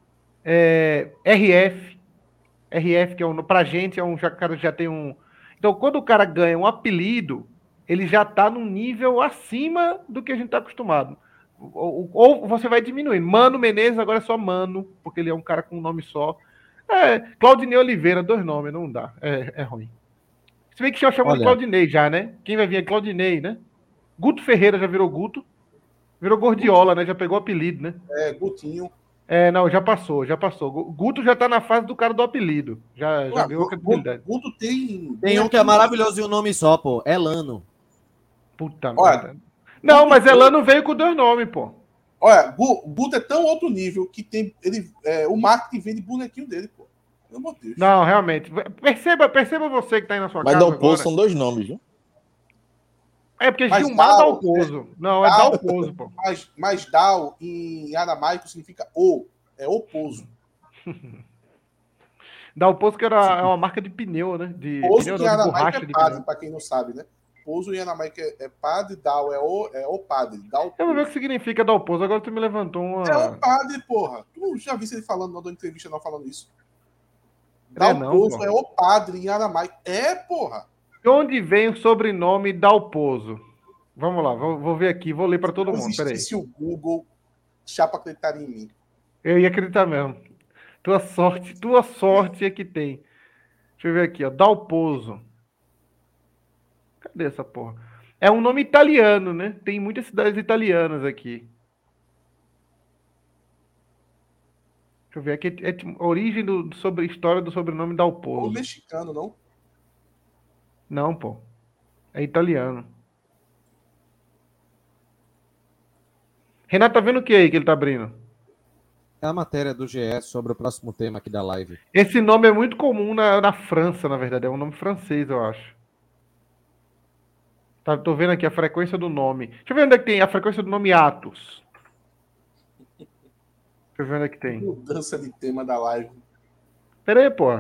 RF, que pra gente é um cara que já tem um. Então, quando o cara ganha um apelido, ele já tá num nível acima do que a gente tá acostumado. Ou você vai diminuindo. Mano Menezes agora é só Mano, porque ele é um cara com um nome só. Claudinei Oliveira, 2 nomes, não dá. É ruim. Se bem que já chamou de Claudinei já, né? Quem vai vir é Claudinei, né? Guto Ferreira já virou Guto. Virou Gordiola, né? Já pegou o apelido, né?
Gutinho.
Não, já passou. Guto já tá na fase do cara do apelido. Já ganhou a credibilidade.
Guto tem
um que é maravilhoso e um nome só, pô. Elano.
Puta merda. Não, mas Elano veio com 2 nomes, pô.
Olha, Guto é tão alto nível que tem. O marketing vende bonequinho dele, pô. Meu Deus.
Não, realmente. Perceba você que tá aí na sua casa.
Mas Dalpozo são 2 nomes, viu?
Porque Gilmar Dalpozo. Não, é Dalpozo, pô.
Mas Dal em aramaico significa é oposo.
Dalpozo que era uma marca de pneu, né?
Pozo em aramaico é padre, pra quem não sabe, né? Pozo em aramaico é padre, Dal é o padre.
Eu vou ver o que significa Dalpozo, agora tu me levantou uma...
É o padre, porra. Tu já vi ele falando, não dou entrevista não falando isso. Dalpozo é o padre em aramaico. Porra.
De onde vem o sobrenome Dalpozo? Vamos lá, vou ver aqui, vou ler para todo mundo.
Se existisse o Google, Chapa acreditaria em mim.
Eu ia acreditar mesmo. Tua sorte é que tem. Deixa eu ver aqui, ó. Dalpozo. Cadê essa porra? É um nome italiano, né? Tem muitas cidades italianas aqui. Deixa eu ver aqui. Origem sobre história do sobrenome Dalpozo.
Ou mexicano, não?
Não, pô. É italiano. Renato, tá vendo o que aí que ele tá abrindo?
É a matéria do GE sobre o próximo tema aqui da live.
Esse nome é muito comum na França, na verdade. É um nome francês, eu acho. Tô vendo aqui a frequência do nome. Deixa eu ver onde é que tem a frequência do nome Atos. Deixa eu ver onde é que tem.
Mudança de tema da live.
Pera aí, pô.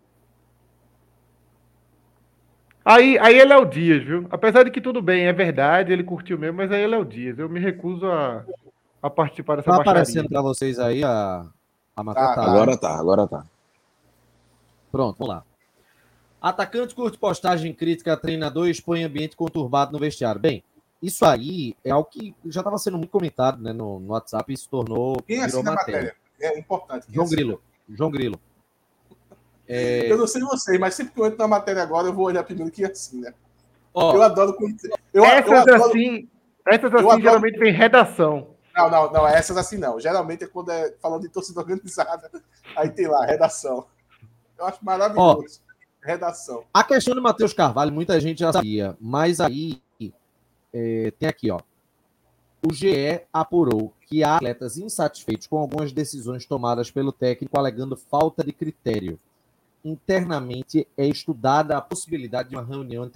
Aí é Léo Dias, viu? Apesar de que tudo bem, é verdade, ele curtiu mesmo, mas aí é Léo Dias. Eu me recuso a participar dessa baixaria.
Tá aparecendo para vocês aí a matéria?
Agora tá.
Pronto, vamos lá. Atacante curte postagem crítica a treinador e expõe ambiente conturbado no vestiário. Bem, isso aí é algo que já estava sendo muito comentado, né, no WhatsApp e se tornou...
Quem assina a matéria? É importante.
João Grilo.
Eu não sei vocês, mas sempre que eu entro na matéria agora, eu vou olhar primeiro que assina. Eu adoro conhecer.
Essas geralmente vem redação.
Não, essas assim não. Geralmente é quando é falando de torcida organizada. Aí tem lá, redação. Eu acho maravilhoso. Redação.
A questão do Matheus Carvalho, muita gente já sabia, mas aí tem aqui, ó. O GE apurou que há atletas insatisfeitos com algumas decisões tomadas pelo técnico, alegando falta de critério. Internamente é estudada a possibilidade de uma reunião entre as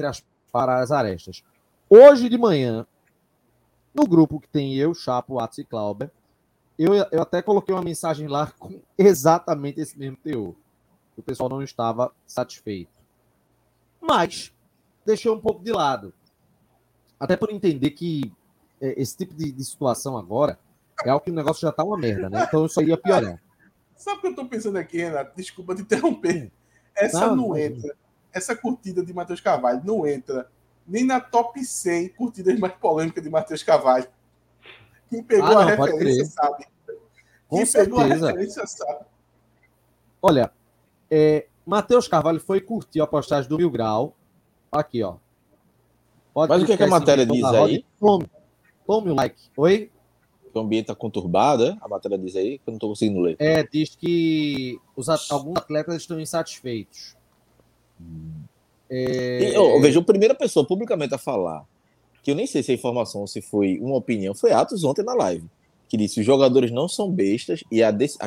para as arestas. Hoje de manhã, no grupo que tem eu, Chapo, Atos e Clauber, eu até coloquei uma mensagem lá com exatamente esse mesmo teor. O pessoal não estava satisfeito. Mas deixei um pouco de lado. Até por entender que esse tipo de situação agora é algo que o negócio já está uma merda, né? Então isso aí ia piorar.
Sabe o que eu estou pensando aqui, Renato? Desculpa te interromper. Essa não entra. Essa curtida de Matheus Carvalho não entra nem na top 100 curtidas mais polêmicas de Matheus Carvalho. Quem pegou a referência sabe.
Com certeza. Olha, Matheus Carvalho foi curtir a postagem do Mil Grau. Aqui, ó.
Mas o que a matéria diz aí?
Tome o like. Oi?
O ambiente está conturbado, é? A matéria diz aí, que eu não estou conseguindo ler.
Diz que alguns atletas estão insatisfeitos.
Veja, a primeira pessoa publicamente a falar, que eu nem sei se é informação ou se foi uma opinião, foi Atos ontem na live, que disse que os jogadores não são bestas e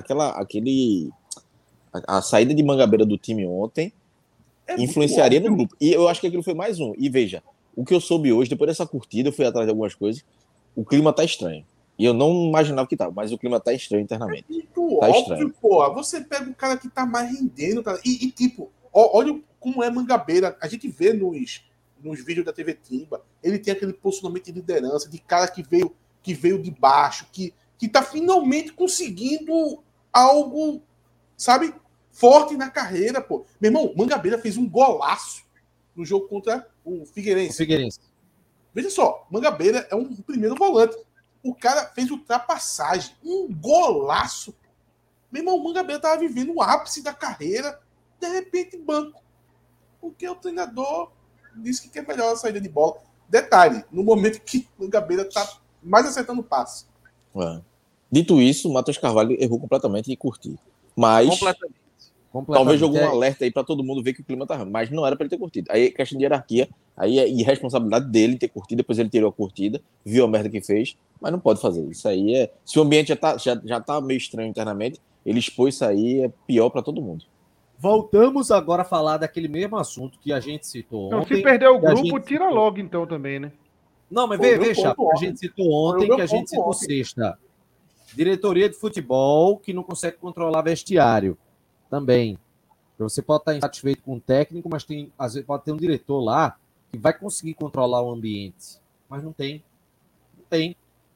a saída de Mangabeira do time ontem influenciaria no grupo. E eu acho que aquilo foi mais um. E veja, o que eu soube hoje, depois dessa curtida, eu fui atrás de algumas coisas, o clima tá estranho. E eu não imaginava que tava, mas o clima tá estranho internamente.
É muito óbvio, estranho. Porra. Você pega o cara que tá mais rendendo, cara, e tipo, olha como é Mangabeira. A gente vê nos vídeos da TV Timba, ele tem aquele posicionamento de liderança, de cara que veio de baixo, que tá finalmente conseguindo algo, sabe, forte na carreira, pô. Meu irmão, Mangabeira fez um golaço no jogo contra o Figueirense. Veja só, Mangabeira é um primeiro volante. O cara fez ultrapassagem, um golaço. Meu irmão, o Mangabeira tava vivendo o ápice da carreira, de repente banco. Porque o treinador disse que quer melhor a saída de bola. Detalhe, no momento que o Mangabeira tá mais acertando o passe.
Dito isso, o Matheus Carvalho errou completamente e curtiu. Mas talvez jogou um alerta aí para todo mundo ver que o clima tá ruim. Mas não era para ele ter curtido. Aí é questão de hierarquia. Aí é irresponsabilidade dele ter curtido. Depois ele tirou a curtida, viu a merda que fez. Mas não pode fazer. Isso aí é... Se o ambiente já tá meio estranho internamente, ele expôs isso aí, é pior para todo mundo.
Voltamos agora a falar daquele mesmo assunto que a gente citou ontem.
Então, se perder o grupo, tira logo então também, né?
Não, mas veja, a gente citou ontem, que a gente citou sexta. Diretoria de futebol que não consegue controlar vestiário. Também. Você pode estar insatisfeito com o técnico, mas às vezes pode ter um diretor lá que vai conseguir controlar o ambiente. Mas não tem. Não tem.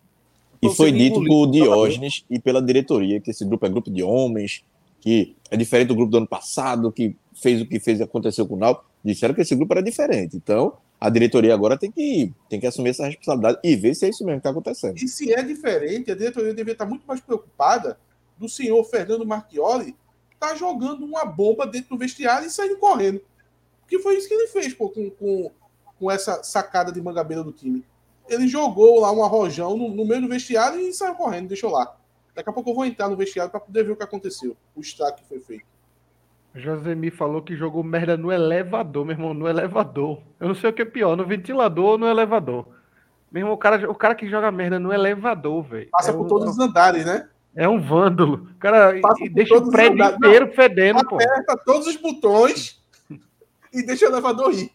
E foi dito por Diógenes e pela diretoria que esse grupo é grupo de homens, que é diferente do grupo do ano passado, que fez o que fez e aconteceu com o Náutico. Disseram que esse grupo era diferente. Então, a diretoria agora tem que assumir essa responsabilidade e ver se é isso mesmo que está acontecendo.
E se é diferente, a diretoria deveria estar muito mais preocupada do senhor Fernando Marchioli tá jogando uma bomba dentro do vestiário e saindo correndo. Porque foi isso que ele fez, pô, com essa sacada de Mangabeira do time. Ele jogou lá um arrojão no meio do vestiário e saiu correndo, deixou lá. Daqui a pouco eu vou entrar no vestiário para poder ver o que aconteceu. O estrago que foi feito.
Josemi falou que jogou merda no elevador, meu irmão, no elevador. Eu não sei o que é pior, no ventilador ou no elevador. Meu irmão, o cara que joga merda no elevador, velho.
Passa por todos os andares, né?
É um vândalo. O cara deixa o prédio inteiro fedendo, pô.
Aperta todos os botões e deixa o elevador ir.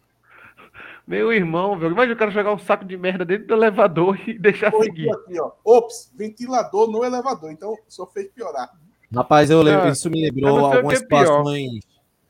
Meu irmão, velho. Imagina o cara jogar um saco de merda dentro do elevador e deixar seguir.
Aqui, ó. Ops, ventilador no elevador. Então, só fez piorar.
Rapaz, isso me lembrou algumas situações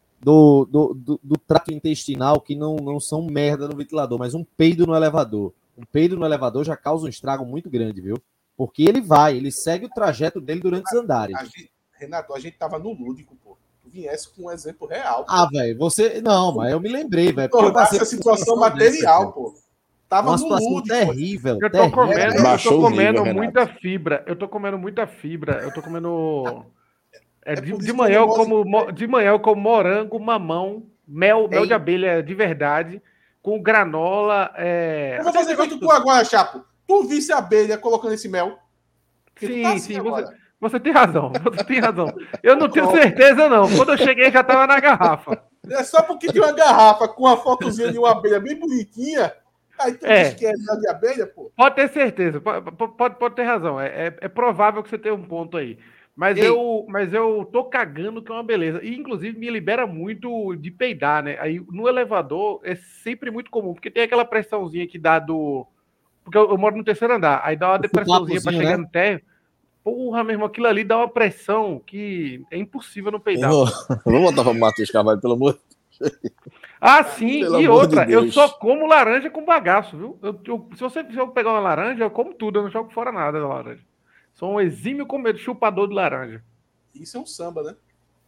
do trato intestinal que não são merda no ventilador, mas um peido no elevador. Um peido no elevador já causa um estrago muito grande, viu? Porque ele segue o trajeto dele durante os andares.
Renato, a gente tava no lúdico, pô. Tu viesse com um exemplo real.
Pô. Velho, você... Não, mas eu me lembrei, velho.
Essa situação material, pô. Tava
no lúdico. Terrível.
Eu tô comendo muita fibra. Eu tô comendo muita fibra. Eu tô comendo... De manhã eu como morango, mamão, mel de abelha de verdade, com granola.
Eu vou fazer feito tu agora, Chapo. Tu visse a abelha colocando esse mel?
Sim, você tem razão. Eu não tenho certeza, não. Quando eu cheguei, já tava na garrafa.
É só porque tem uma garrafa com uma fotozinha de uma abelha bem bonitinha. Aí tu diz que é mel de abelha, pô.
Pode ter certeza. Pode ter razão. É provável que você tenha um ponto aí. Mas eu tô cagando que é uma beleza. E, inclusive, me libera muito de peidar, né? Aí, no elevador, é sempre muito comum, porque tem aquela pressãozinha que dá do... Porque eu moro no terceiro andar, aí dá uma pressãozinha pra chegar, né, no térreo. Porra, mesmo, aquilo ali dá uma pressão que é impossível não peidar.
Vamos botar pra Matheus Carvalho, pelo amor de Deus.
Ah, sim, pelo e outra, de eu só como laranja com bagaço, viu? Se eu pegar uma laranja, eu como tudo, eu não jogo fora nada da laranja. Sou um exímio chupador de laranja.
Isso é um samba, né?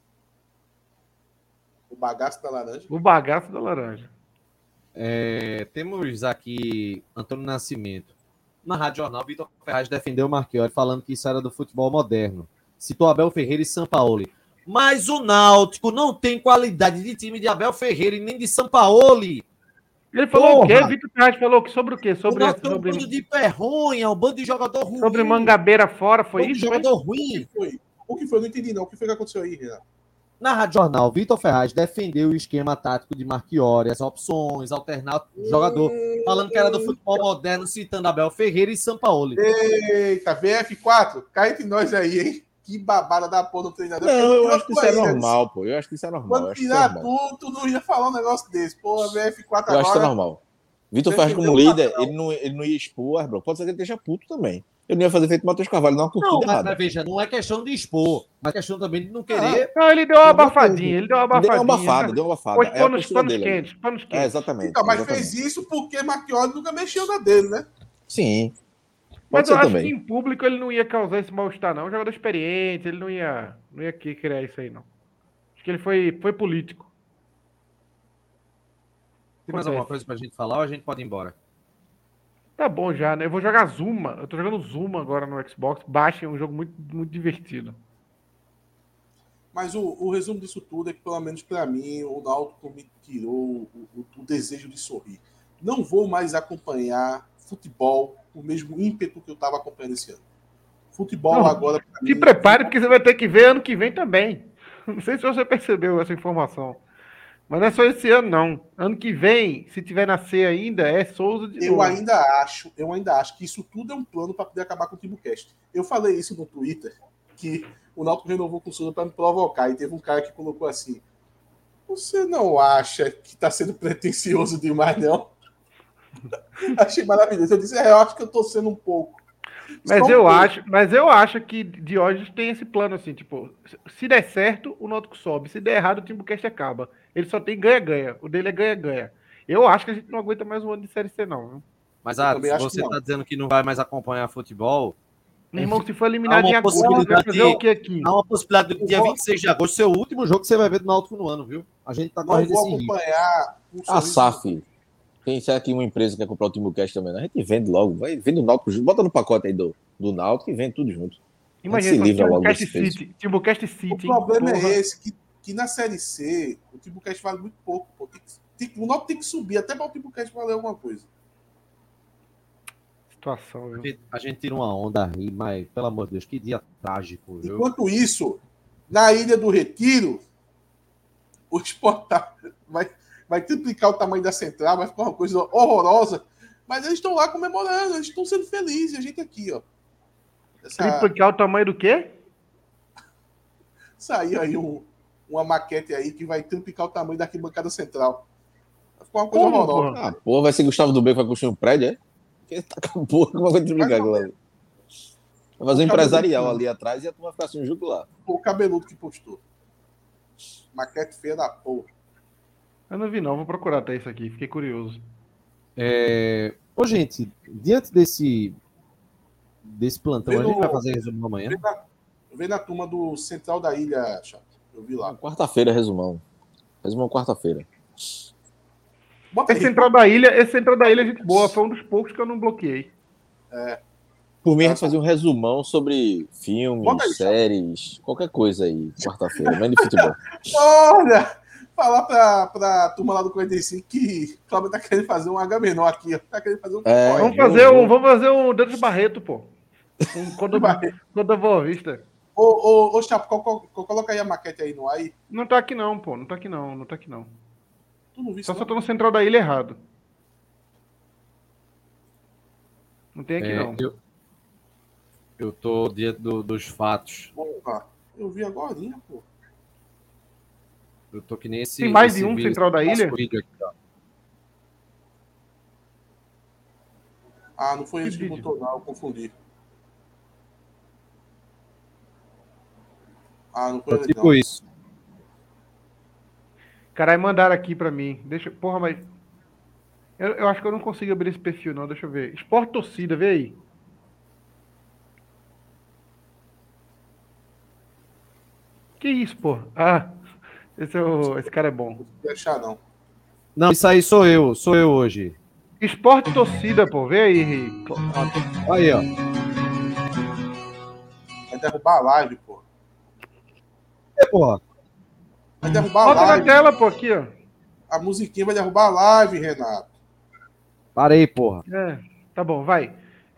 O bagaço da laranja.
O bagaço da laranja.
Temos aqui Antônio Nascimento. Na Rádio Jornal, Vitor Ferraz defendeu o Marchiori, falando que isso era do futebol moderno. Citou Abel Ferreira e Sampaoli. Mas o Náutico não tem qualidade de time de Abel Ferreira e nem de Sampaoli.
Ele falou o quê? Vitor Ferraz falou sobre o quê? Sobre
um bando de perronha, um bando de jogador ruim.
Sobre Mangabeira fora, foi isso?
Jogador ruim.
O que foi? Eu não entendi, não. O que foi que aconteceu aí, Renato?
Na Rádio Jornal, Vitor Ferraz defendeu o esquema tático de Marchiori, as opções, alternar o jogador, falando que era do futebol moderno, citando Abel Ferreira e Sampaoli.
Eita, VF4, cai entre nós aí, hein? Que babada da porra do treinador.
Não, eu acho que isso é normal, pô. Eu acho que isso é normal.
Quando tirar tu não ia falar um negócio desse. Pô, VF4 agora...
Eu acho que é normal. Vitor Ferraz como líder, ele não ia expor, bro. Pode ser que ele esteja puto também. Eu não ia fazer feito Matheus Carvalho, não,
mas veja, não é questão de expor, mas questão também de não querer...
Não, ele deu uma abafadinha,
Deu uma abafada.
Foi panos quentes.
Exatamente.
Então, mas fez isso porque Marchiori nunca mexeu na dele, né?
Sim.
Mas eu acho que em público ele não ia causar esse mal-estar, não. Um jogador experiente, ele não ia criar isso aí, não. Acho que ele foi político.
Tem mais alguma coisa pra gente falar ou a gente pode ir embora?
Tá bom já, né? Eu vou jogar Zuma. Eu tô jogando Zuma agora no Xbox. Baixem, é um jogo muito, muito divertido.
Mas o resumo disso tudo é que, pelo menos para mim, o Náutico me tirou o desejo de sorrir. Não vou mais acompanhar futebol com o mesmo ímpeto que eu estava acompanhando esse ano. Futebol agora...
Se prepare, porque você vai ter que ver ano que vem também. Não sei se você percebeu essa informação. Mas não é só esse ano, não. Ano que vem, se tiver na C ainda, é Souza de novo.
Eu ainda acho que isso tudo é um plano para poder acabar com o TimbuCast. Eu falei isso no Twitter, que o Náutico renovou com o Souza para me provocar. E teve um cara que colocou assim: você não acha que está sendo pretencioso demais, não? Achei maravilhoso. Eu disse, eu acho que eu estou sendo um pouco.
Mas eu acho que Diógenes tem esse plano assim, tipo, se der certo, o Náutico sobe. Se der errado, o TimbuCast acaba. Ele só tem ganha-ganha. O dele é ganha-ganha. Eu acho que a gente não aguenta mais um ano de Série C, não. Viu?
Mas, se você tá dizendo que não vai mais acompanhar futebol...
Meu irmão, se for eliminado em agosto, vai fazer o que aqui?
Há uma possibilidade do dia 26 de agosto ser o último jogo que você vai ver do Náutico no ano, viu? A gente tá correndo esse risco.
A
SAF. Quem será que uma empresa quer comprar o TimbuCast também? A gente vende logo. Vende o Náutico junto. Bota no pacote aí do Náutico e vende tudo junto.
Imagina, TimbuCast City.
O problema é esse, que na Série C, o TimbuCast vale muito pouco. Pô. O Náutico tem que subir até para o TimbuCast valer alguma coisa.
Situação, viu?
A gente tira uma onda aí, mas, pelo amor de Deus, que dia trágico, viu?
Enquanto isso, na Ilha do Retiro, o Sport vai triplicar o tamanho da central, vai ficar uma coisa horrorosa, mas eles estão lá comemorando, eles estão sendo felizes, a gente aqui, ó.
Triplicar o tamanho do quê?
Saiu aí uma maquete aí que vai triplicar o tamanho da arquibancada central. Vai ficar uma coisa horrorosa.
Porra, vai ser Gustavo do Beco que vai construir um prédio, é? Que tá com porra, como vai triplicar agora? Vai fazer um empresarial ali atrás e a turma vai ficar assim, um jogo lá.
O cabeludo que postou. Maquete feia da porra.
Eu não vi, não. Vou procurar até isso aqui. Fiquei curioso.
Ô, gente, diante desse plantão, a gente vai fazer resumão amanhã?
Vem na turma do Central da Ilha, Chato. Eu vi lá.
Quarta-feira, resumão. Resumão quarta-feira.
Esse Central da Ilha é gente boa. Foi um dos poucos que eu não bloqueei.
Por mim, a gente fazia um resumão sobre filmes, séries, qualquer coisa aí, quarta-feira, menos de futebol.
Olha! Falar pra turma lá do 45 que o Cláudio tá querendo fazer um H menor aqui, ó. Tá querendo fazer um...
Vamos fazer um Dedo de Barreto, pô. Quando eu vou à vista.
Ô, Chapo, coloca aí a maquete aí no ar aí.
Não tá aqui não, pô. Não tá aqui não.
Tu não viu
Só tô no Central da Ilha errado. Não tem aqui não.
Eu tô dentro dos fatos.
Porra, eu vi agora, pô.
Eu tô que nem esse.
Tem mais de um Central da Ilha?
Aqui,
não foi esse que botou, não, eu confundi. Não foi
tipo não. Isso.
Caralho, mandaram aqui pra mim. Porra, mas. Eu acho que eu não consigo abrir esse perfil, não. Deixa eu ver. Esporte Torcida, vê aí. Que isso, pô? Esse cara é bom.
Não vou achar, não.
Não, isso aí sou eu hoje.
Esporte Torcida, pô. Vê aí, Henrique.
Aí, ó.
Vai derrubar a live, pô.
Porra.
Vai derrubar a live.
Bota na tela, pô, aqui, ó.
A musiquinha vai derrubar a live, Renato.
Parei, porra.
Tá bom, vai.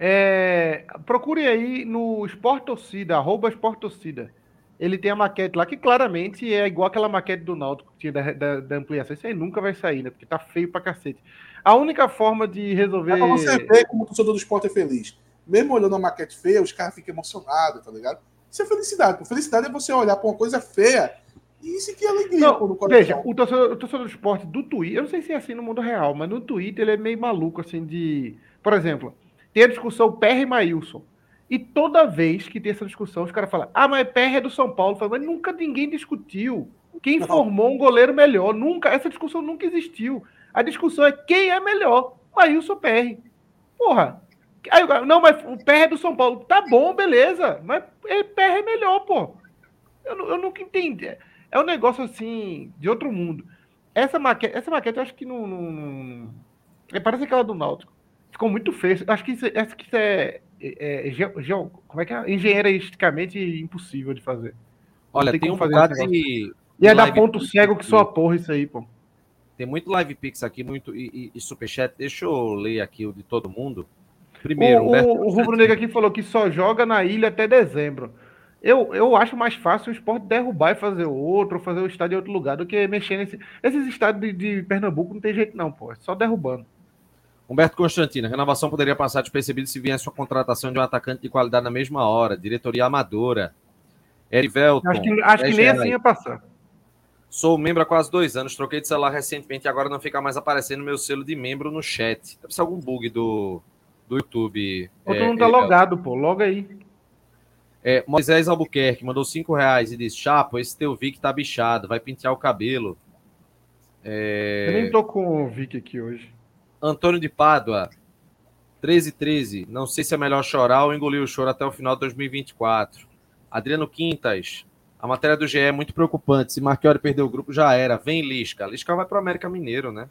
Procure aí no Esporte Torcida, @Esporte Torcida. Ele tem a maquete lá, que claramente é igual aquela maquete do Náutico que tinha da ampliação. Isso aí nunca vai sair, né? Porque tá feio pra cacete. A única forma de resolver...
É pra você ver como o torcedor do esporte é feliz. Mesmo olhando a maquete feia, os caras ficam emocionados, tá ligado? Isso é felicidade. Pô. Felicidade é você olhar pra uma coisa feia e sentir alegria.
Não, veja, o torcedor do esporte do Twitter, eu não sei se é assim no mundo real, mas no Twitter ele é meio maluco, assim, de... Por exemplo, tem a discussão PR e Maílson. E toda vez que tem essa discussão, os caras falam, mas PR é do São Paulo. Mas nunca ninguém discutiu quem formou um goleiro melhor. Essa discussão nunca existiu. A discussão é quem é melhor, Maílson ou PR. Porra. Não, mas o PR é do São Paulo. Tá bom, beleza. Mas PR é melhor, pô. Eu nunca entendi. É um negócio assim, de outro mundo. Essa maquete eu acho que não... Parece aquela do Náutico. Ficou muito feio. Acho que isso é como é que é? Engenheiristicamente impossível de fazer.
Olha, tem um bocado de...
E é da ponto cego que só a porra isso aí, pô.
Tem muito live pix aqui, muito e superchat. Deixa eu ler aqui o de todo mundo. Primeiro,
o Rubro Negro aqui falou que só joga na ilha até dezembro. Eu acho mais fácil o esporte derrubar e fazer outro, ou fazer o estádio em outro lugar, do que mexer esses estádios de Pernambuco não tem jeito não, pô. É só derrubando.
Humberto Constantino, a renovação poderia passar despercebido se viesse uma contratação de um atacante de qualidade na mesma hora. Diretoria amadora. Erivelton.
Acho que nem assim ia passar.
Sou membro há quase 2 anos, troquei de celular recentemente e agora não fica mais aparecendo meu selo de membro no chat. Deve ser algum bug do YouTube.
Ou tu não tá logado, pô. Loga aí.
Moisés Albuquerque mandou R$5 e disse: Chapo, esse teu Vic tá bichado, vai pentear o cabelo.
Eu nem tô com o Vic aqui hoje.
Antônio de Pádua, 1313. Não sei se é melhor chorar ou engolir o choro até o final de 2024. Adriano Quintas, a matéria do GE é muito preocupante. Se Marchiori perder o grupo, já era. Vem Lisca. Lisca vai pro América Mineiro, né?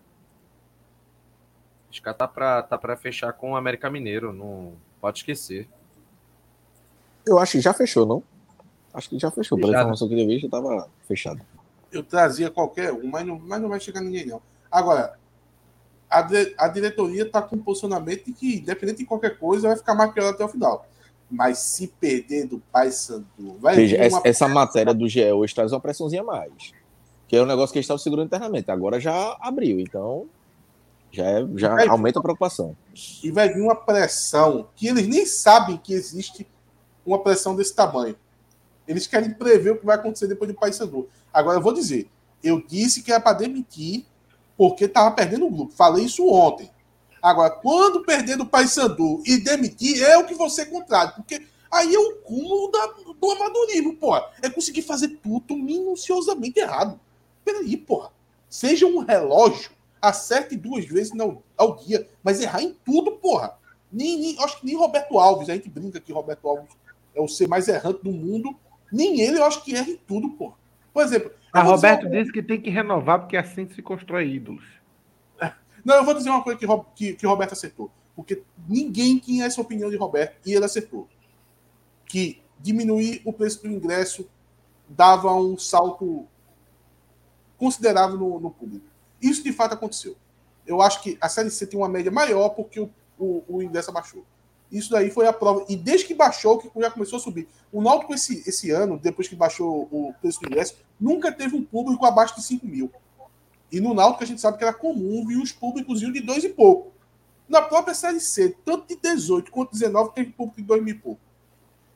Lisca tá pra fechar com o América Mineiro. Não pode esquecer.
Eu acho que já fechou, não? Acho que já fechou. Pela informação que eu vi, já tava fechado.
Eu trazia qualquer um, mas não vai chegar ninguém, não. Agora, a diretoria está com um posicionamento de que, independente de qualquer coisa, vai ficar Marchiori até o final. Mas se perder do Paysandu...
Veja, essa matéria do GE hoje traz uma pressãozinha a mais. Que é um negócio que eles estavam segurando internamente. Agora já abriu, então já aumenta a preocupação.
E vai vir uma pressão que eles nem sabem que existe uma pressão desse tamanho. Eles querem prever o que vai acontecer depois do Paysandu. Agora, eu vou dizer, eu disse que era para demitir porque estava perdendo o grupo. Falei isso ontem. Agora, quando perder do Paysandu e demitir, é o que você contrário. Porque aí é o cúmulo do amadorismo, porra. É conseguir fazer tudo minuciosamente errado. Peraí, porra. Seja um relógio, acerte 2 vezes ao dia, mas errar em tudo, porra. Acho que nem Roberto Alves, a gente brinca que Roberto Alves é o ser mais errante do mundo. Nem ele, eu acho que erra em tudo, porra. Por exemplo...
Roberto disse que tem que renovar porque assim se constrói ídolos.
Não, eu vou dizer uma coisa que Roberto acertou. Porque ninguém tinha essa opinião de Roberto e ele acertou. Que diminuir o preço do ingresso dava um salto considerável no público. Isso de fato aconteceu. Eu acho que a Série C tem uma média maior porque o ingresso abaixou. Isso daí foi a prova. E desde que baixou, que já começou a subir. O Náutico esse ano, depois que baixou o preço do ingresso, nunca teve um público abaixo de 5 mil. E no Náutico a gente sabe que era comum vir os públicos de 2 e pouco. Na própria Série C, tanto de 18 quanto de 19, teve público de 2 mil e pouco.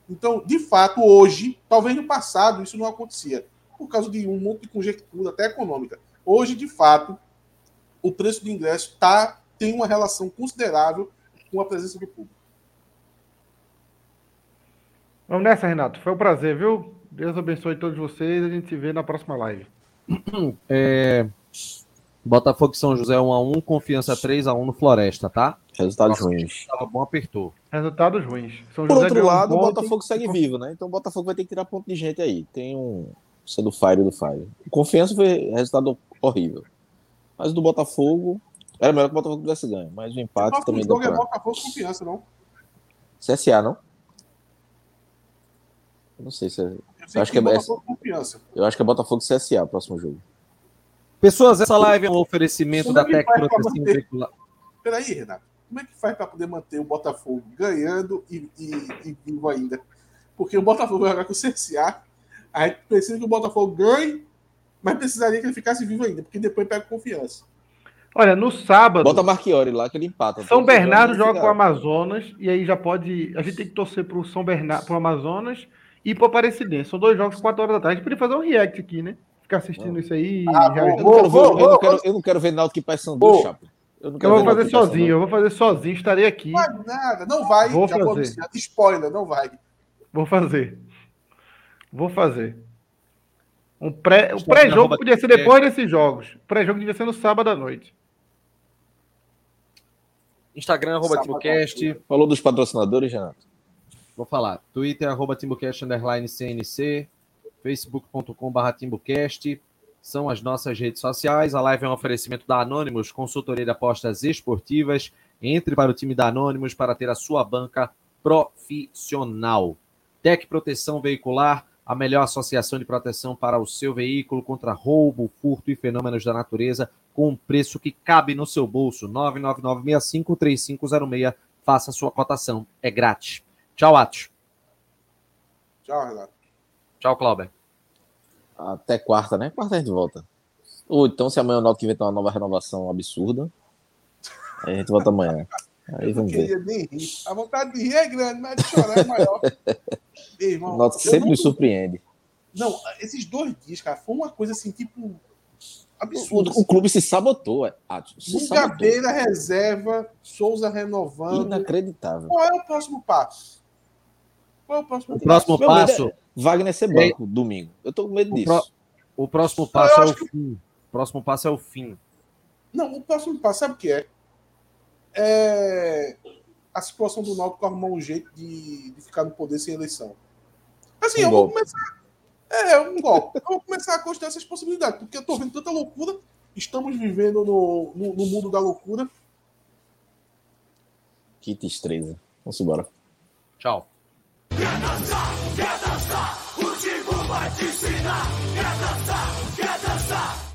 Então, de fato, hoje, talvez no passado, isso não acontecia, por causa de um monte de conjectura, até econômica. Hoje, de fato, o preço do ingresso tem uma relação considerável com a presença do público.
Vamos nessa, Renato. Foi um prazer, viu? Deus abençoe todos vocês. A gente se vê na próxima live.
Botafogo e São José 1-1, Confiança 3-1 no Floresta, tá?
Resultados ruins.
Tava bom, apertou.
Resultados ruins.
Por outro lado, o Botafogo segue vivo, né? Então o Botafogo vai ter que tirar ponto de gente aí. Tem um do Fire do Fire. O Confiança foi resultado horrível. Mas o do Botafogo era melhor que o Botafogo tivesse ganho. Mas o empate também deu pra...
Botafogo Confiança, não?
CSA, não? Eu não sei se é... Eu acho que é
Botafogo Confiança.
Eu acho que é Botafogo e CSA o próximo jogo.
Pessoas, essa live é um oferecimento da Tec Proteção Veicular.
Peraí, Renato. Como é que faz para poder manter o Botafogo ganhando e vivo ainda? Porque o Botafogo vai jogar com o CSA. A gente precisa que o Botafogo ganhe, mas precisaria que ele ficasse vivo ainda, porque depois pega Confiança.
Olha, no sábado...
Bota Marchiori lá que ele empata.
São Bernardo joga com o Amazonas e aí já pode... A gente tem que torcer pro São Bernardo, pro Amazonas e pro Aparecidense. São 2 jogos 4 horas da tarde. A gente podia fazer um react aqui, né? Ficar assistindo isso aí.
Eu não quero ver Náutico e Paysandu, Chapa.
Eu vou fazer sozinho, estarei aqui.
Não vai nada, não vai.
Vou fazer.
Spoiler, não vai.
Vou fazer. O pré-jogo podia ser depois desses jogos. O pré-jogo devia ser no sábado à noite.
Instagram, @TimbuCast.
Falou dos patrocinadores, Renato?
Vou falar. Twitter, @TimbuCast_CNC. facebook.com/TimbuCast. São as nossas redes sociais. A live é um oferecimento da Anonymous, consultoria de apostas esportivas. Entre para o time da Anonymous para ter a sua banca profissional. Tec Proteção Veicular, a melhor associação de proteção para o seu veículo contra roubo, furto e fenômenos da natureza, com um preço que cabe no seu bolso. 999653506. Faça a sua cotação. É grátis. Tchau, Atos.
Tchau, Renato.
Tchau, Cláudio.
Até quarta, né? Quarta a gente volta. Ou então, se amanhã o Náutico inventar uma nova renovação absurda, aí a gente volta amanhã. Aí vamos ver.
Nem rir. A vontade de rir é grande, mas de chorar é maior. Irmão,
o Náutico sempre me surpreende.
Não, esses 2 dias, cara, foi uma coisa assim, tipo, absurda.
O clube se sabotou.
Gabeira reserva, Souza renovando.
Inacreditável.
Qual é o próximo passo?
O próximo passo...
Wagner ser banco domingo. Eu tô com medo disso.
O próximo passo é o fim. O próximo passo é o fim.
Não, o próximo passo, sabe o que é? A situação do Náutico arrumar um jeito de ficar no poder sem eleição. Assim, eu vou começar... um golpe. Eu vou começar a cogitar essas possibilidades, porque eu tô vendo tanta loucura. Estamos vivendo no mundo da loucura.
Que tristeza. Vamos embora.
Tchau.
Quer dançar, o Timbu vai te ensinar. Quer dançar,